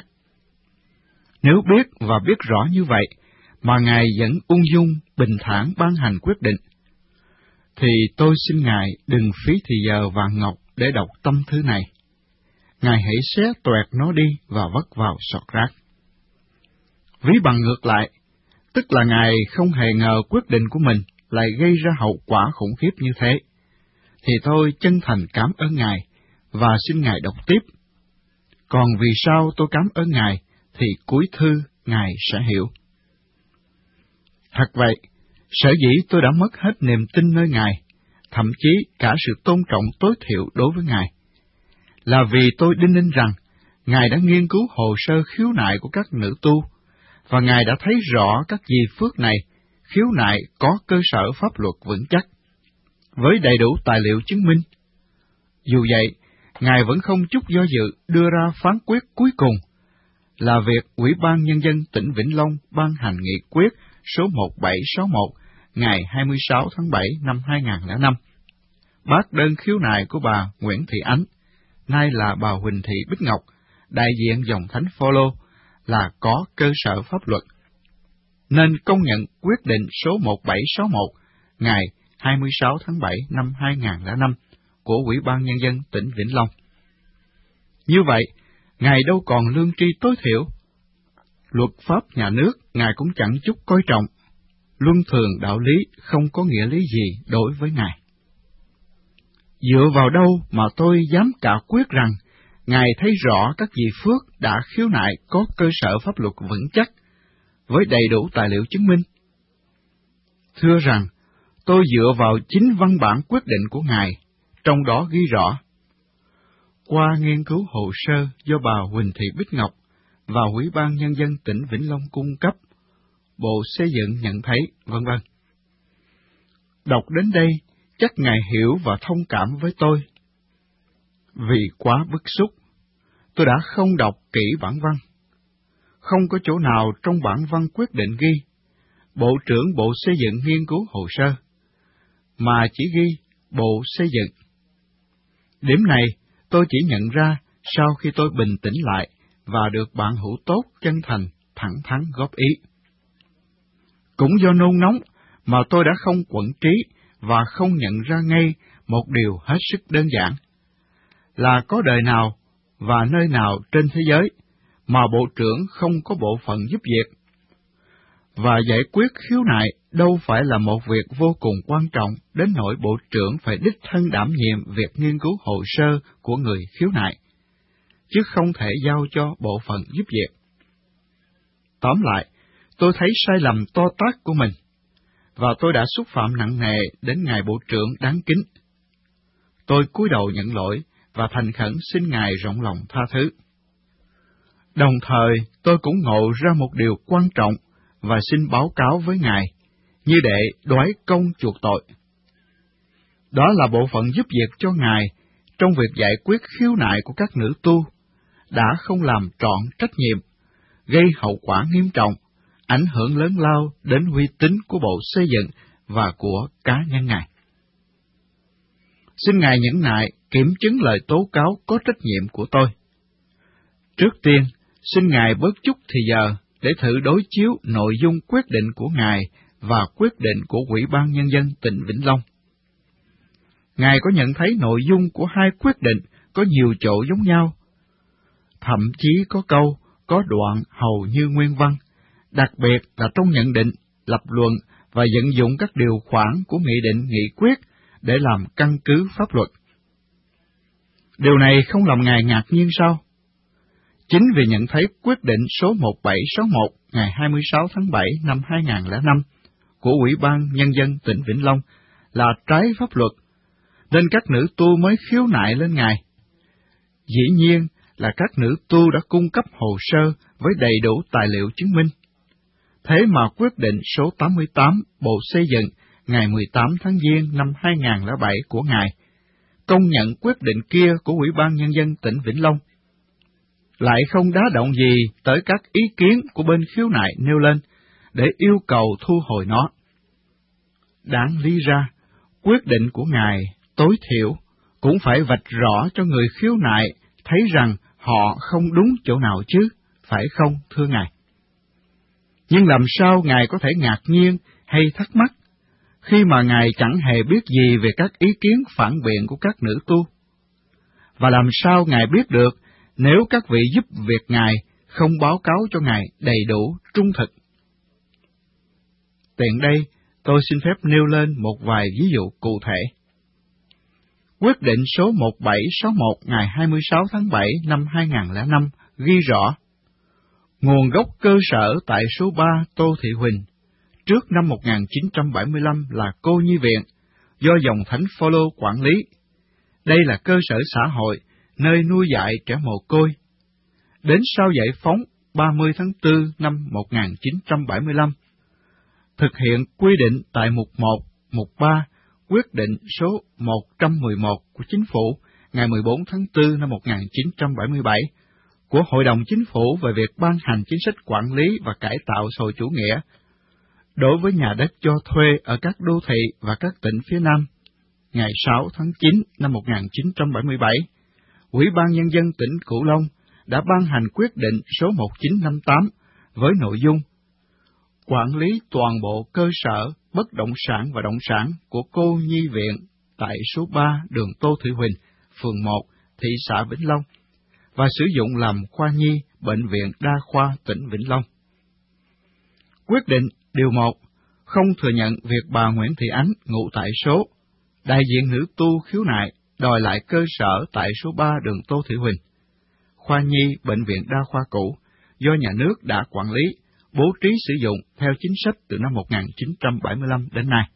Speaker 3: Nếu biết và biết rõ như vậy, mà Ngài vẫn ung dung, bình thản ban hành quyết định, thì tôi xin Ngài đừng phí thì giờ vàng ngọc để đọc tâm thư này. Ngài hãy xé toẹt nó đi và vất vào sọt rác. Ví bằng ngược lại, tức là Ngài không hề ngờ quyết định của mình lại gây ra hậu quả khủng khiếp như thế, thì tôi chân thành cảm ơn Ngài và xin Ngài đọc tiếp. Còn vì sao tôi cảm ơn Ngài thì cuối thư Ngài sẽ hiểu. Thật vậy, sở dĩ tôi đã mất hết niềm tin nơi Ngài, thậm chí cả sự tôn trọng tối thiểu đối với Ngài, là vì tôi đinh ninh rằng Ngài đã nghiên cứu hồ sơ khiếu nại của các nữ tu, và Ngài đã thấy rõ các di phước này, khiếu nại có cơ sở pháp luật vững chắc, với đầy đủ tài liệu chứng minh. Dù vậy, Ngài vẫn không chút do dự đưa ra phán quyết cuối cùng, là việc Ủy ban Nhân dân tỉnh Vĩnh Long ban hành nghị quyết số 1761 ngày 26 tháng 7 năm 2005, bác đơn khiếu nại của bà Nguyễn Thị Ánh, nay là bà Huỳnh Thị Bích Ngọc, đại diện dòng thánh Phaolô, là có cơ sở pháp luật, nên công nhận quyết định số 1761 ngày 26 tháng 7 năm 2005 của Ủy ban Nhân dân tỉnh Vĩnh Long. Như vậy, Ngài đâu còn lương tri tối thiểu. Luật pháp nhà nước Ngài cũng chẳng chút coi trọng. Luân thường đạo lý không có nghĩa lý gì đối với Ngài. Dựa vào đâu mà tôi dám cả quyết rằng Ngài thấy rõ các vị phước đã khiếu nại có cơ sở pháp luật vững chắc, với đầy đủ tài liệu chứng minh? Thưa rằng, tôi dựa vào chính văn bản quyết định của Ngài, trong đó ghi rõ: qua nghiên cứu hồ sơ do bà Huỳnh Thị Bích Ngọc và Ủy ban Nhân dân tỉnh Vĩnh Long cung cấp, Bộ Xây dựng nhận thấy, vân vân. Đọc đến đây, chắc Ngài hiểu và thông cảm với tôi. Vì quá bức xúc, tôi đã không đọc kỹ bản văn. Không có chỗ nào trong bản văn quyết định ghi Bộ trưởng Bộ Xây dựng nghiên cứu hồ sơ, mà chỉ ghi Bộ Xây dựng. Điểm này tôi chỉ nhận ra sau khi tôi bình tĩnh lại và được bạn hữu tốt chân thành, thẳng thắn góp ý. Cũng do nôn nóng mà tôi đã không quẫn trí và không nhận ra ngay một điều hết sức đơn giản, là có đời nào và nơi nào trên thế giới mà bộ trưởng không có bộ phận giúp việc. Và giải quyết khiếu nại đâu phải là một việc vô cùng quan trọng đến nỗi bộ trưởng phải đích thân đảm nhiệm việc nghiên cứu hồ sơ của người khiếu nại, chứ không thể giao cho bộ phận giúp việc. Tóm lại, tôi thấy sai lầm to tát của mình, và tôi đã xúc phạm nặng nề đến Ngài Bộ trưởng đáng kính. Tôi cúi đầu nhận lỗi và thành khẩn xin Ngài rộng lòng tha thứ. Đồng thời, tôi cũng ngộ ra một điều quan trọng và xin báo cáo với Ngài, như để đoái công chuộc tội. Đó là bộ phận giúp việc cho Ngài trong việc giải quyết khiếu nại của các nữ tu đã không làm trọn trách nhiệm, gây hậu quả nghiêm trọng, ảnh hưởng lớn lao đến uy tín của Bộ Xây dựng và của cá nhân Ngài. Xin Ngài nhẫn nại kiểm chứng lời tố cáo có trách nhiệm của tôi. Trước tiên, xin Ngài bớt chút thì giờ để thử đối chiếu nội dung quyết định của Ngài và quyết định của Ủy ban Nhân dân tỉnh Vĩnh Long. Ngài có nhận thấy nội dung của hai quyết định có nhiều chỗ giống nhau, thậm chí có câu, có đoạn hầu như nguyên văn, đặc biệt là trong nhận định, lập luận và vận dụng các điều khoản của nghị định nghị quyết để làm căn cứ pháp luật. Điều này không làm Ngài ngạc nhiên sao? Chính vì nhận thấy quyết định số 1761 ngày 26 tháng 7 năm 2005 của Ủy ban Nhân dân tỉnh Vĩnh Long là trái pháp luật, nên các nữ tu mới khiếu nại lên Ngài. Dĩ nhiên là các nữ tu đã cung cấp hồ sơ với đầy đủ tài liệu chứng minh. Thế mà quyết định số 88 Bộ Xây dựng ngày 18 tháng Giêng năm 2007 của Ngài công nhận quyết định kia của Ủy ban Nhân dân tỉnh Vĩnh Long, lại không đá động gì tới các ý kiến của bên khiếu nại nêu lên để yêu cầu thu hồi nó. Đáng lý ra, quyết định của Ngài tối thiểu cũng phải vạch rõ cho người khiếu nại thấy rằng họ không đúng chỗ nào chứ, phải không, thưa Ngài? Nhưng làm sao Ngài có thể ngạc nhiên hay thắc mắc khi mà Ngài chẳng hề biết gì về các ý kiến phản biện của các nữ tu? Và làm sao Ngài biết được nếu các vị giúp việc Ngài không báo cáo cho Ngài đầy đủ, trung thực? Tiện đây, tôi xin phép nêu lên một vài ví dụ cụ thể. Quyết định số 1761 ngày 26 tháng 7 năm 2005 ghi rõ, nguồn gốc cơ sở tại số 3 Tô Thị Huỳnh, trước năm 1975 là cô nhi viện, do dòng thánh Phaolô quản lý. Đây là cơ sở xã hội, nơi nuôi dạy trẻ mồ côi. Đến sau giải phóng 30 tháng 4 năm 1975, thực hiện quy định tại mục 1, mục 3, quyết định số 111 của Chính phủ ngày 14 tháng 4 năm 1977 của Hội đồng Chính phủ về việc ban hành chính sách quản lý và cải tạo xã hội chủ nghĩa đối với nhà đất cho thuê ở các đô thị và các tỉnh phía Nam. Ngày 6 tháng 9 năm 1977, Ủy ban Nhân dân tỉnh Cửu Long đã ban hành quyết định số 1958 với nội dung quản lý toàn bộ cơ sở bất động sản và động sản của cô nhi viện tại số 3 đường Tô Thị Huỳnh, phường 1, thị xã Vĩnh Long, và sử dụng làm khoa nhi Bệnh viện Đa khoa tỉnh Vĩnh Long. Quyết định điều 1 không thừa nhận việc bà Nguyễn Thị Ánh ngụ tại số, đại diện nữ tu khiếu nại đòi lại cơ sở tại số 3 đường Tô Thị Huỳnh, khoa nhi Bệnh viện Đa khoa cũ, do nhà nước đã quản lý, bố trí sử dụng theo chính sách từ năm 1975 đến nay.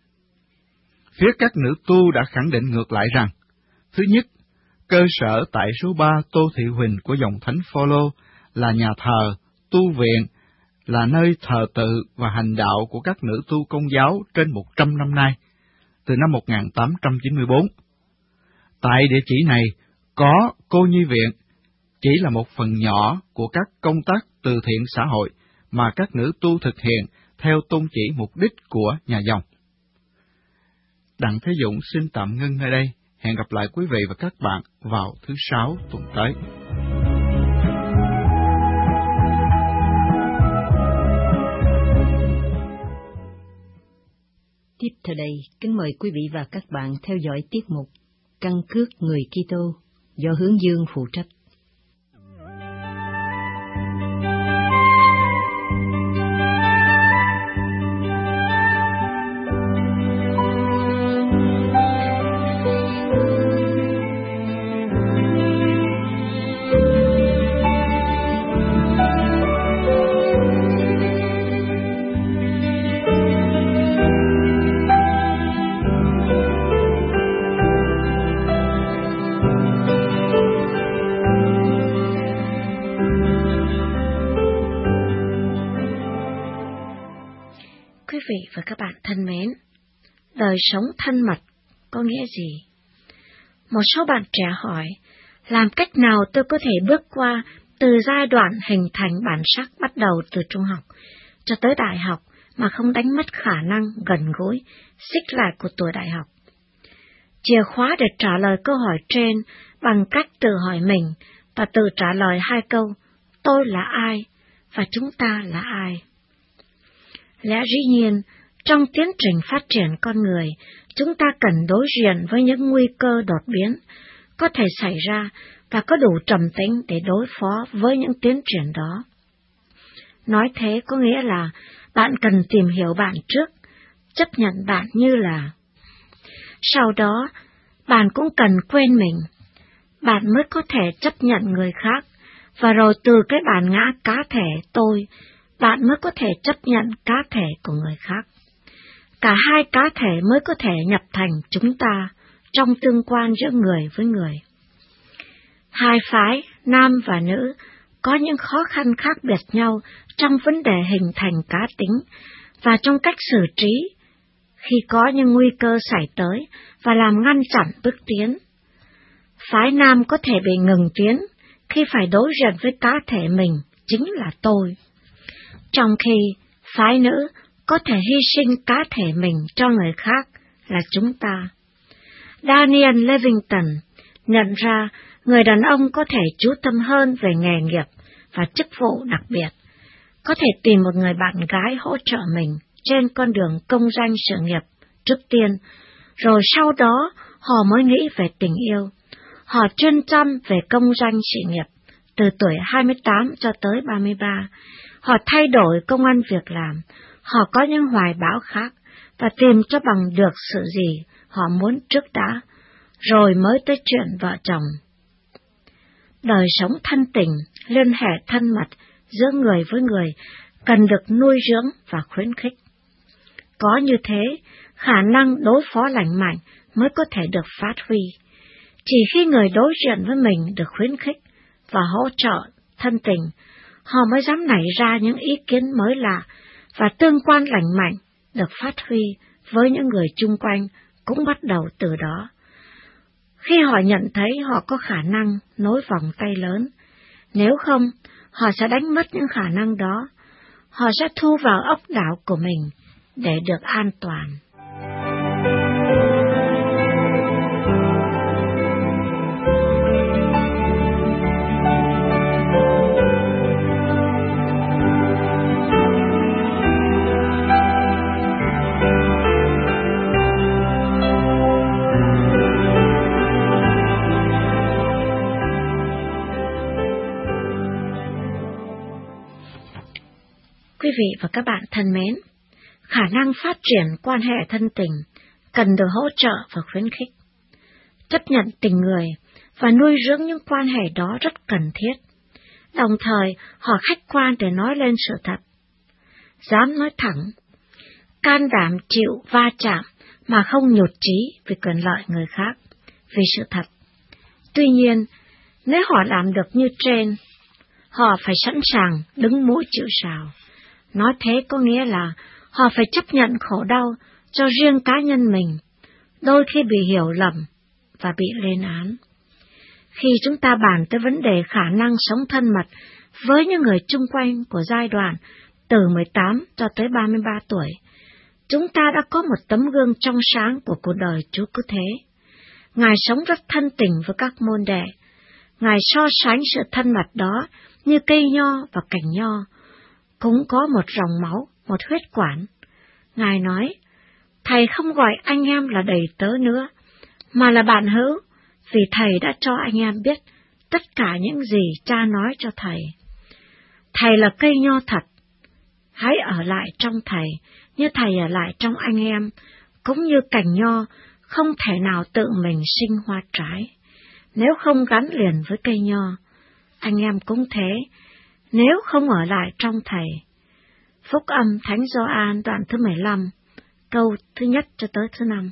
Speaker 3: Phía các nữ tu đã khẳng định ngược lại rằng, thứ nhất, cơ sở tại số 3 Tô Thị Huỳnh của dòng thánh Phaolô là nhà thờ, tu viện, là nơi thờ tự và hành đạo của các nữ tu Công giáo trên 100 năm nay, từ năm 1894. Tại địa chỉ này có cô nhi viện, chỉ là một phần nhỏ của các công tác từ thiện xã hội mà các nữ tu thực hiện theo tôn chỉ mục đích của nhà dòng. Đặng Thế Dũng xin tạm ngưng nơi đây. Hẹn gặp lại quý vị và các bạn vào thứ Sáu tuần tới.
Speaker 2: Tiếp theo đây, kính mời quý vị và các bạn theo dõi tiết mục Căn cước người Kitô do Hướng Dương phụ trách.
Speaker 4: Quý vị và các bạn thân mến, đời sống thân mật có nghĩa gì? Một số bạn trẻ hỏi, làm cách nào tôi có thể bước qua từ giai đoạn hình thành bản sắc bắt đầu từ trung học cho tới đại học mà không đánh mất khả năng gần gũi, xích lại của tuổi đại học? Chìa khóa để trả lời câu hỏi trên bằng cách tự hỏi mình và tự trả lời hai câu, tôi là ai và chúng ta là ai? Lẽ dĩ nhiên, trong tiến trình phát triển con người, chúng ta cần đối diện với những nguy cơ đột biến có thể xảy ra và có đủ trầm tĩnh để đối phó với những tiến triển đó. Nói thế có nghĩa là bạn cần tìm hiểu bạn trước, chấp nhận bạn như là. Sau đó, bạn cũng cần quên mình. Bạn mới có thể chấp nhận người khác, và rồi từ cái bản ngã cá thể tôi, bạn mới có thể chấp nhận cá thể của người khác. Cả hai cá thể mới có thể nhập thành chúng ta trong tương quan giữa người với người. Hai phái, nam và nữ, có những khó khăn khác biệt nhau trong vấn đề hình thành cá tính và trong cách xử trí khi có những nguy cơ xảy tới và làm ngăn chặn bước tiến. Phái nam có thể bị ngừng tiến khi phải đối diện với cá thể mình, chính là tôi. Trong khi phái nữ có thể hy sinh cá thể mình cho người khác là chúng ta. Daniel Livingstone nhận ra người đàn ông có thể chú tâm hơn về nghề nghiệp và chức vụ đặc biệt, có thể tìm một người bạn gái hỗ trợ mình trên con đường công danh sự nghiệp trước tiên, rồi sau đó họ mới nghĩ về tình yêu. Họ chuyên chăm về công danh sự nghiệp từ tuổi 28 cho tới 33. Họ thay đổi công ăn việc làm, họ có những hoài bão khác và tìm cho bằng được sự gì họ muốn trước đã, rồi mới tới chuyện vợ chồng. Đời sống thân tình, liên hệ thân mật giữa người với người cần được nuôi dưỡng và khuyến khích. Có như thế, khả năng đối phó lành mạnh mới có thể được phát huy. Chỉ khi người đối diện với mình được khuyến khích và hỗ trợ thân tình, họ mới dám nảy ra những ý kiến mới lạ, và tương quan lành mạnh được phát huy với những người chung quanh cũng bắt đầu từ đó. Khi họ nhận thấy họ có khả năng nối vòng tay lớn, nếu không, họ sẽ đánh mất những khả năng đó, họ sẽ thu vào ốc đảo của mình để được an toàn. Quý vị và các bạn thân mến, khả năng phát triển quan hệ thân tình cần được hỗ trợ và khuyến khích. Chấp nhận tình người và nuôi dưỡng những quan hệ đó rất cần thiết. Đồng thời, họ khách quan để nói lên sự thật. Dám nói thẳng, can đảm chịu va chạm mà không nhụt chí vì quyền lợi người khác, vì sự thật. Tuy nhiên, nếu họ làm được như trên, họ phải sẵn sàng đứng mũi chịu sào. Nói thế có nghĩa là họ phải chấp nhận khổ đau cho riêng cá nhân mình, đôi khi bị hiểu lầm và bị lên án. Khi chúng ta bàn tới vấn đề khả năng sống thân mật với những người chung quanh của giai đoạn từ 18 cho tới 33 tuổi, chúng ta đã có một tấm gương trong sáng của cuộc đời Chúa Cứu Thế. Ngài sống rất thân tình với các môn đệ. Ngài so sánh sự thân mật đó như cây nho và cành nho, cũng có một dòng máu, một huyết quản. Ngài nói, Thầy không gọi anh em là đầy tớ nữa, mà là bạn hữu, vì Thầy đã cho anh em biết tất cả những gì Cha nói cho Thầy. Thầy là cây nho thật, hãy ở lại trong Thầy, như Thầy ở lại trong anh em, cũng như cành nho không thể nào tự mình sinh hoa trái, nếu không gắn liền với cây nho. Anh em cũng thế, nếu không ở lại trong Thầy. Phúc âm Thánh Gioan đoạn thứ 15, câu thứ 1 cho tới thứ 5.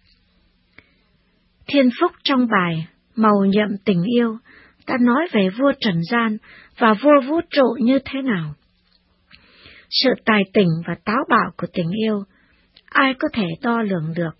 Speaker 4: Thiên Phúc trong bài Mầu nhiệm tình yêu đã nói về vua trần gian và vua vũ trụ như thế nào. Sự tài tình và táo bạo của tình yêu, ai có thể đo lường được.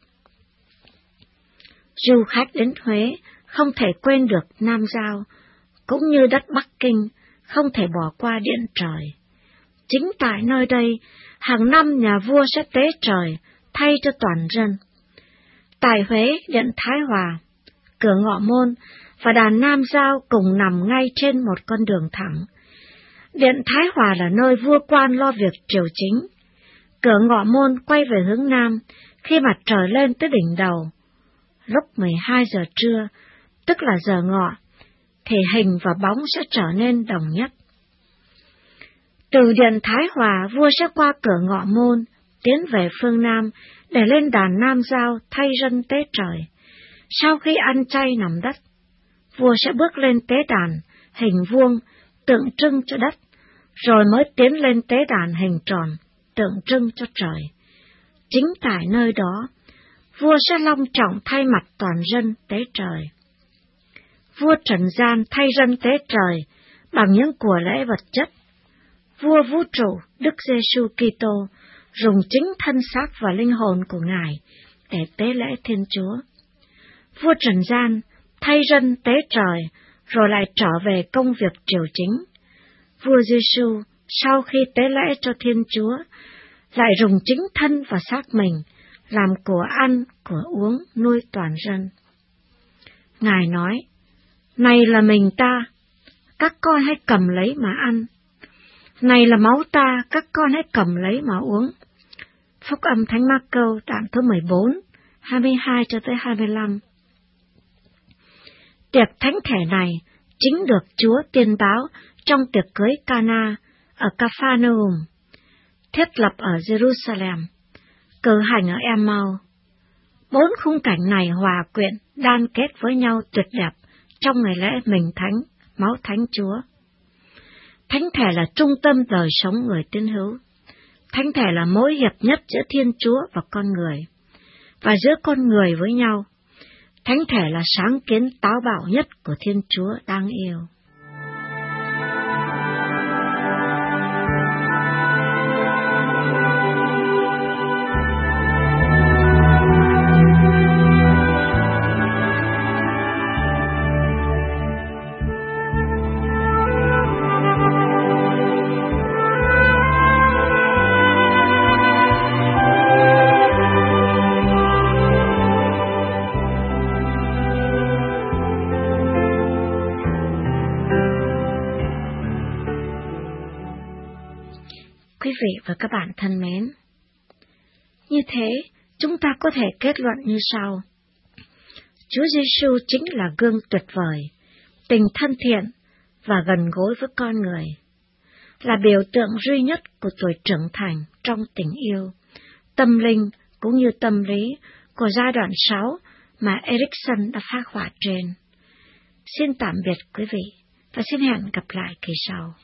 Speaker 4: Du khách đến Huế không thể quên được Nam Giao, cũng như đất Bắc Kinh không thể bỏ qua Điện Trời. Chính tại nơi đây, hàng năm nhà vua sẽ tế trời thay cho toàn dân. Tại Huế, Điện Thái Hòa, cửa Ngọ Môn và đàn Nam Giao cùng nằm ngay trên một con đường thẳng. Điện Thái Hòa là nơi vua quan lo việc triều chính. Cửa Ngọ Môn quay về hướng Nam khi mặt trời lên tới đỉnh đầu. Lúc 12 giờ trưa, tức là giờ ngọ, thì hình và bóng sẽ trở nên đồng nhất. Từ Điện Thái Hòa, vua sẽ qua cửa Ngọ Môn, tiến về phương Nam để lên đàn Nam Giao thay dân tế trời. Sau khi ăn chay nằm đất, vua sẽ bước lên tế đàn hình vuông tượng trưng cho đất, rồi mới tiến lên tế đàn hình tròn tượng trưng cho trời. Chính tại nơi đó, vua sẽ long trọng thay mặt toàn dân tế trời. Vua trần gian thay dân tế trời bằng những của lễ vật chất. Vua vũ trụ Đức Giêsu Kitô dùng chính thân xác và linh hồn của Ngài để tế lễ Thiên Chúa. Vua trần gian thay dân tế trời rồi lại trở về công việc triều chính. Vua Giêsu sau khi tế lễ cho Thiên Chúa lại dùng chính thân và xác mình làm của ăn, của uống, nuôi toàn dân. Ngài nói, này là mình ta, các con hãy cầm lấy mà ăn. Này là máu ta, các con hãy cầm lấy mà uống. Phúc âm Thánh Mác-cô đoạn thứ 14, 22 cho tới 25. Tiệc thánh thể này chính được Chúa tiên báo trong tiệc cưới Cana ở Capharnaum, thiết lập ở Jerusalem, cử hành ở Emau. 4 khung cảnh này hòa quyện, đan kết với nhau tuyệt đẹp trong ngày lễ mình thánh, máu thánh Chúa. Thánh thể là trung tâm đời sống người tín hữu. Thánh thể là mối hiệp nhất giữa Thiên Chúa và con người, và giữa con người với nhau. Thánh thể là sáng kiến táo bạo nhất của Thiên Chúa đáng yêu. Quý vị và các bạn thân mến, như thế chúng ta có thể kết luận như sau. Chúa Giêsu chính là gương tuyệt vời, tình thân thiện và gần gũi với con người, là biểu tượng duy nhất của tuổi trưởng thành trong tình yêu, tâm linh cũng như tâm lý của giai đoạn 6 mà Erikson đã phác họa trên. Xin tạm biệt quý vị và xin hẹn gặp lại kỳ sau.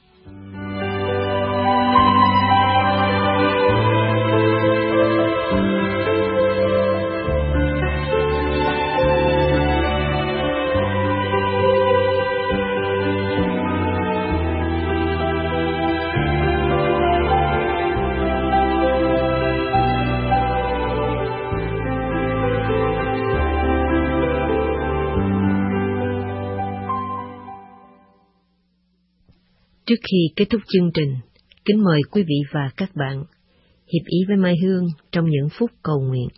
Speaker 2: Trước khi kết thúc chương trình, kính mời quý vị và các bạn hiệp ý với Mai Hương trong những phút cầu nguyện.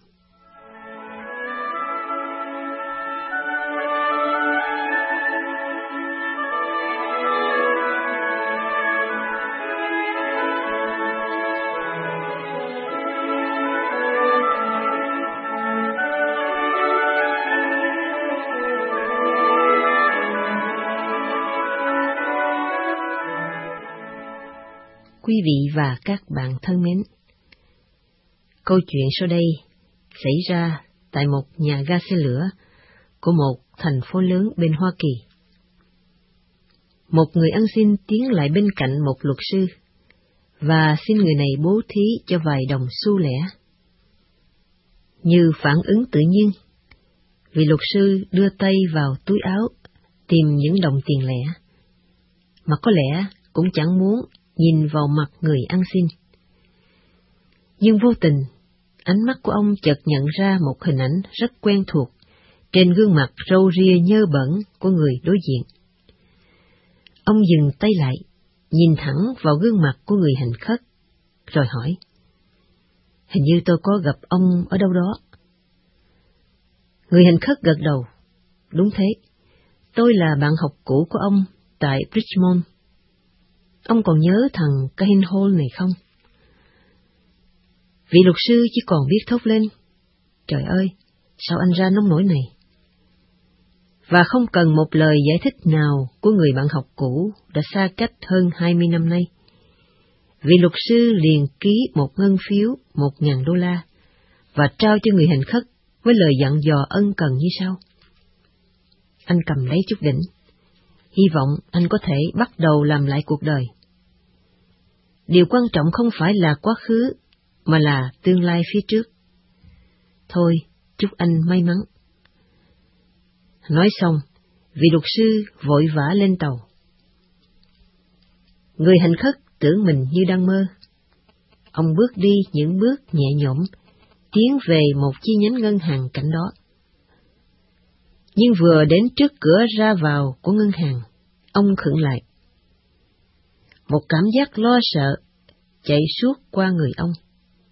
Speaker 2: Quý vị và các bạn thân mến, câu chuyện sau đây xảy ra tại một nhà ga xe lửa của một thành phố lớn bên Hoa Kỳ. Một người ăn xin tiến lại bên cạnh một luật sư và xin người này bố thí cho vài đồng xu lẻ. Như phản ứng tự nhiên, vị luật sư đưa tay vào túi áo tìm những đồng tiền lẻ, mà có lẽ cũng chẳng muốn nhìn vào mặt người ăn xin. Nhưng vô tình, ánh mắt của ông chợt nhận ra một hình ảnh rất quen thuộc trên gương mặt râu ria nhơ bẩn của người đối diện. Ông dừng tay lại, nhìn thẳng vào gương mặt của người hành khất, rồi hỏi, hình như tôi có gặp ông ở đâu đó. Người hành khất gật đầu, đúng thế, tôi là bạn học cũ của ông tại Richmond. Ông còn nhớ thằng Cain Hall này không? Vị luật sư chỉ còn biết thốt lên, trời ơi, sao anh ra nông nổi này? Và không cần một lời giải thích nào của người bạn học cũ đã xa cách hơn 20 năm nay, vị luật sư liền ký một ngân phiếu $1,000 và trao cho người hành khất với lời dặn dò ân cần như sau. Anh cầm lấy chút đỉnh, hy vọng anh có thể bắt đầu làm lại cuộc đời. Điều quan trọng không phải là quá khứ, mà là tương lai phía trước. Thôi, chúc anh may mắn. Nói xong, vị luật sư vội vã lên tàu. Người hành khất tưởng mình như đang mơ. Ông bước đi những bước nhẹ nhõm, tiến về một chi nhánh ngân hàng cạnh đó. Nhưng vừa đến trước cửa ra vào của ngân hàng, ông khựng lại. Một cảm giác lo sợ chạy suốt qua người ông.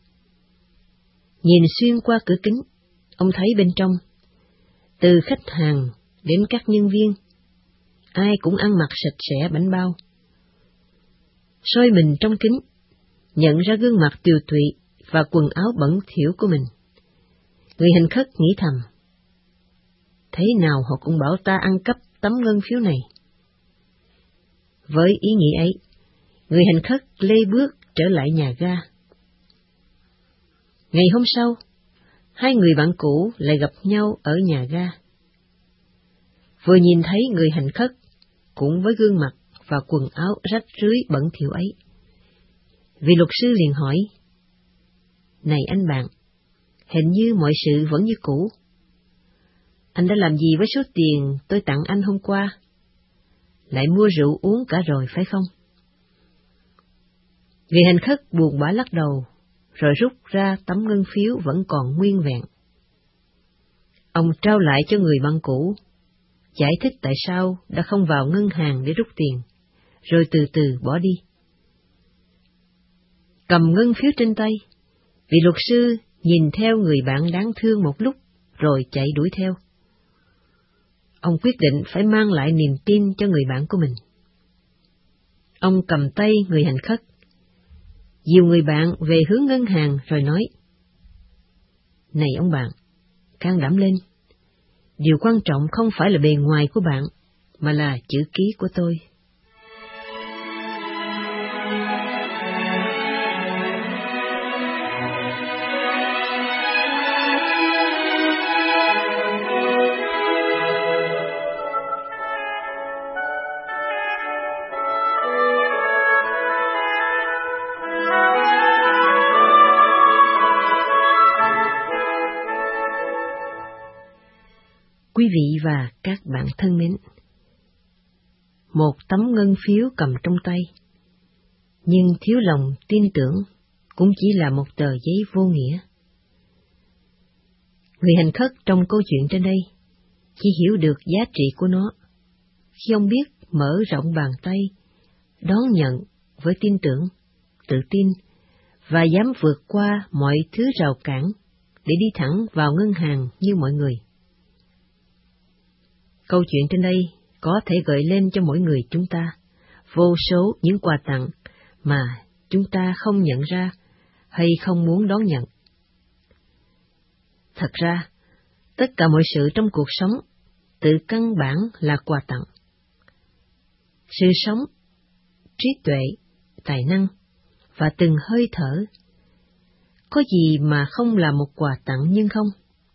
Speaker 2: Nhìn xuyên qua cửa kính, ông thấy bên trong, từ khách hàng đến các nhân viên, ai cũng ăn mặc sạch sẽ bảnh bao. Soi mình trong kính, nhận ra gương mặt tiều tụy và quần áo bẩn thỉu của mình. Người hành khất nghĩ thầm, thế nào họ cũng bảo ta ăn cắp tấm ngân phiếu này. Với ý nghĩ ấy, người hành khất lê bước trở lại nhà ga. Ngày hôm sau, hai người bạn cũ lại gặp nhau ở nhà ga. Vừa nhìn thấy người hành khất, cũng với gương mặt và quần áo rách rưới bẩn thỉu ấy, vị luật sư liền hỏi, này anh bạn, hình như mọi sự vẫn như cũ. Anh đã làm gì với số tiền tôi tặng anh hôm qua? Lại mua rượu uống cả rồi phải không? Người hành khất buồn bã lắc đầu, rồi rút ra tấm ngân phiếu vẫn còn nguyên vẹn. Ông trao lại cho người bạn cũ, giải thích tại sao đã không vào ngân hàng để rút tiền, rồi từ từ bỏ đi. Cầm ngân phiếu trên tay, vị luật sư nhìn theo người bạn đáng thương một lúc, rồi chạy đuổi theo. Ông quyết định phải mang lại niềm tin cho người bạn của mình. Ông cầm tay người hành khất, dìu người bạn về hướng ngân hàng rồi nói, này ông bạn, can đảm lên. Điều quan trọng không phải là bề ngoài của bạn, mà là chữ ký của tôi. Quý vị và các bạn thân mến, một tấm ngân phiếu cầm trong tay, nhưng thiếu lòng tin tưởng cũng chỉ là một tờ giấy vô nghĩa. Người hành khất trong câu chuyện trên đây chỉ hiểu được giá trị của nó khi ông biết mở rộng bàn tay, đón nhận với tin tưởng, tự tin và dám vượt qua mọi thứ rào cản để đi thẳng vào ngân hàng như mọi người. Câu chuyện trên đây có thể gợi lên cho mỗi người chúng ta vô số những quà tặng mà chúng ta không nhận ra hay không muốn đón nhận. Thật ra, tất cả mọi sự trong cuộc sống tự căn bản là quà tặng. Sự sống, trí tuệ, tài năng và từng hơi thở, có gì mà không là một quà tặng nhưng không?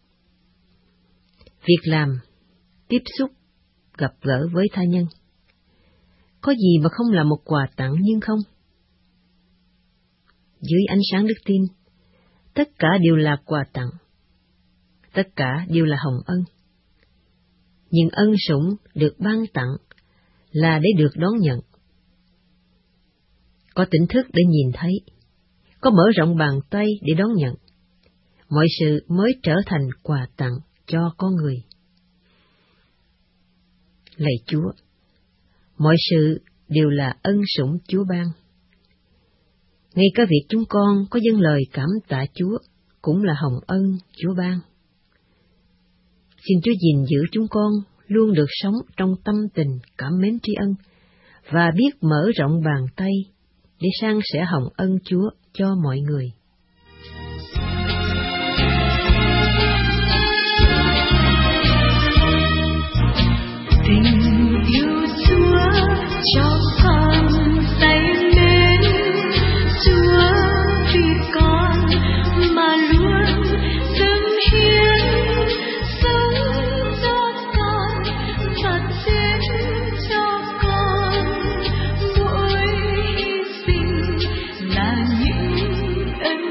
Speaker 2: Việc làm, tiếp xúc, gặp gỡ với tha nhân, có gì mà không là một quà tặng nhưng không? Dưới ánh sáng đức tin, tất cả đều là quà tặng, tất cả đều là hồng ân. Nhưng ân sủng được ban tặng là để được đón nhận. Có tỉnh thức để nhìn thấy, có mở rộng bàn tay để đón nhận, mọi sự mới trở thành quà tặng cho con người. Lạy Chúa, mọi sự đều là ân sủng Chúa ban. Ngay cả việc chúng con có dâng lời cảm tạ Chúa cũng là hồng ân Chúa ban. Xin Chúa gìn giữ chúng con luôn được sống trong tâm tình cảm mến tri ân và biết mở rộng bàn tay để san sẻ hồng ân Chúa cho mọi người.
Speaker 5: Tình yêu Chúa cho con say mến, Chúa vì con mà luôn dâng hiến, sống cho con và chết cho con, mỗi hy sinh là những ân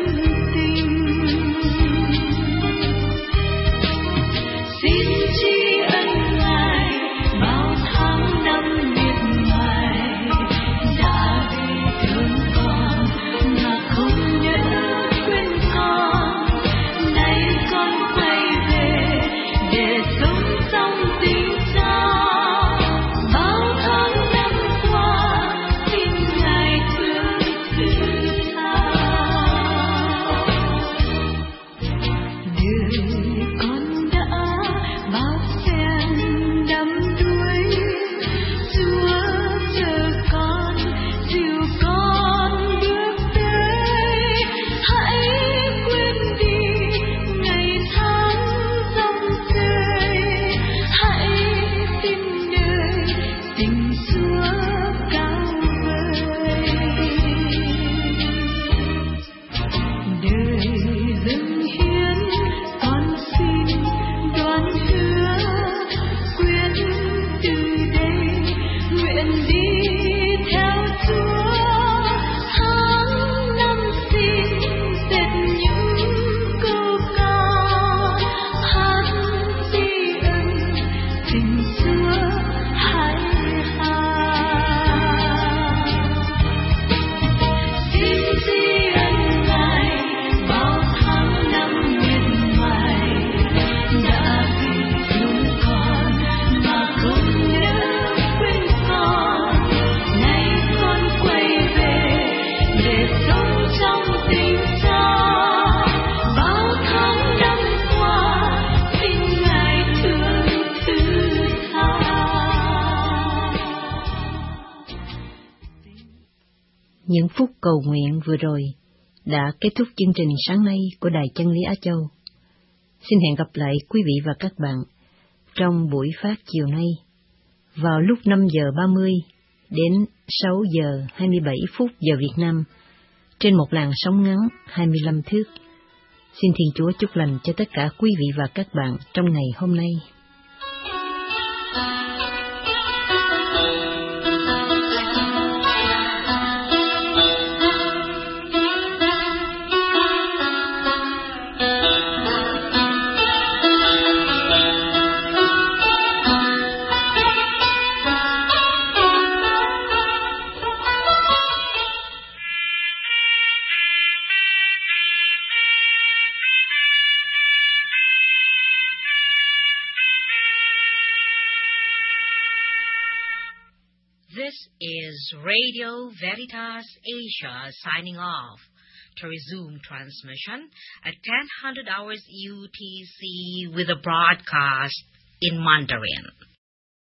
Speaker 2: Những phút cầu nguyện vừa rồi đã kết thúc chương trình sáng nay của Đài Chân Lý Á Châu. Xin hẹn gặp lại quý vị và các bạn trong buổi phát chiều nay vào lúc 5 giờ 30 đến 6 giờ 27 phút giờ Việt Nam trên một làn sóng ngắn 25 thước. Xin Thiên Chúa chúc lành cho tất cả quý vị và các bạn trong ngày hôm nay.
Speaker 1: This is Radio Veritas Asia signing off. To resume transmission at 10:00 hours UTC with a broadcast in Mandarin.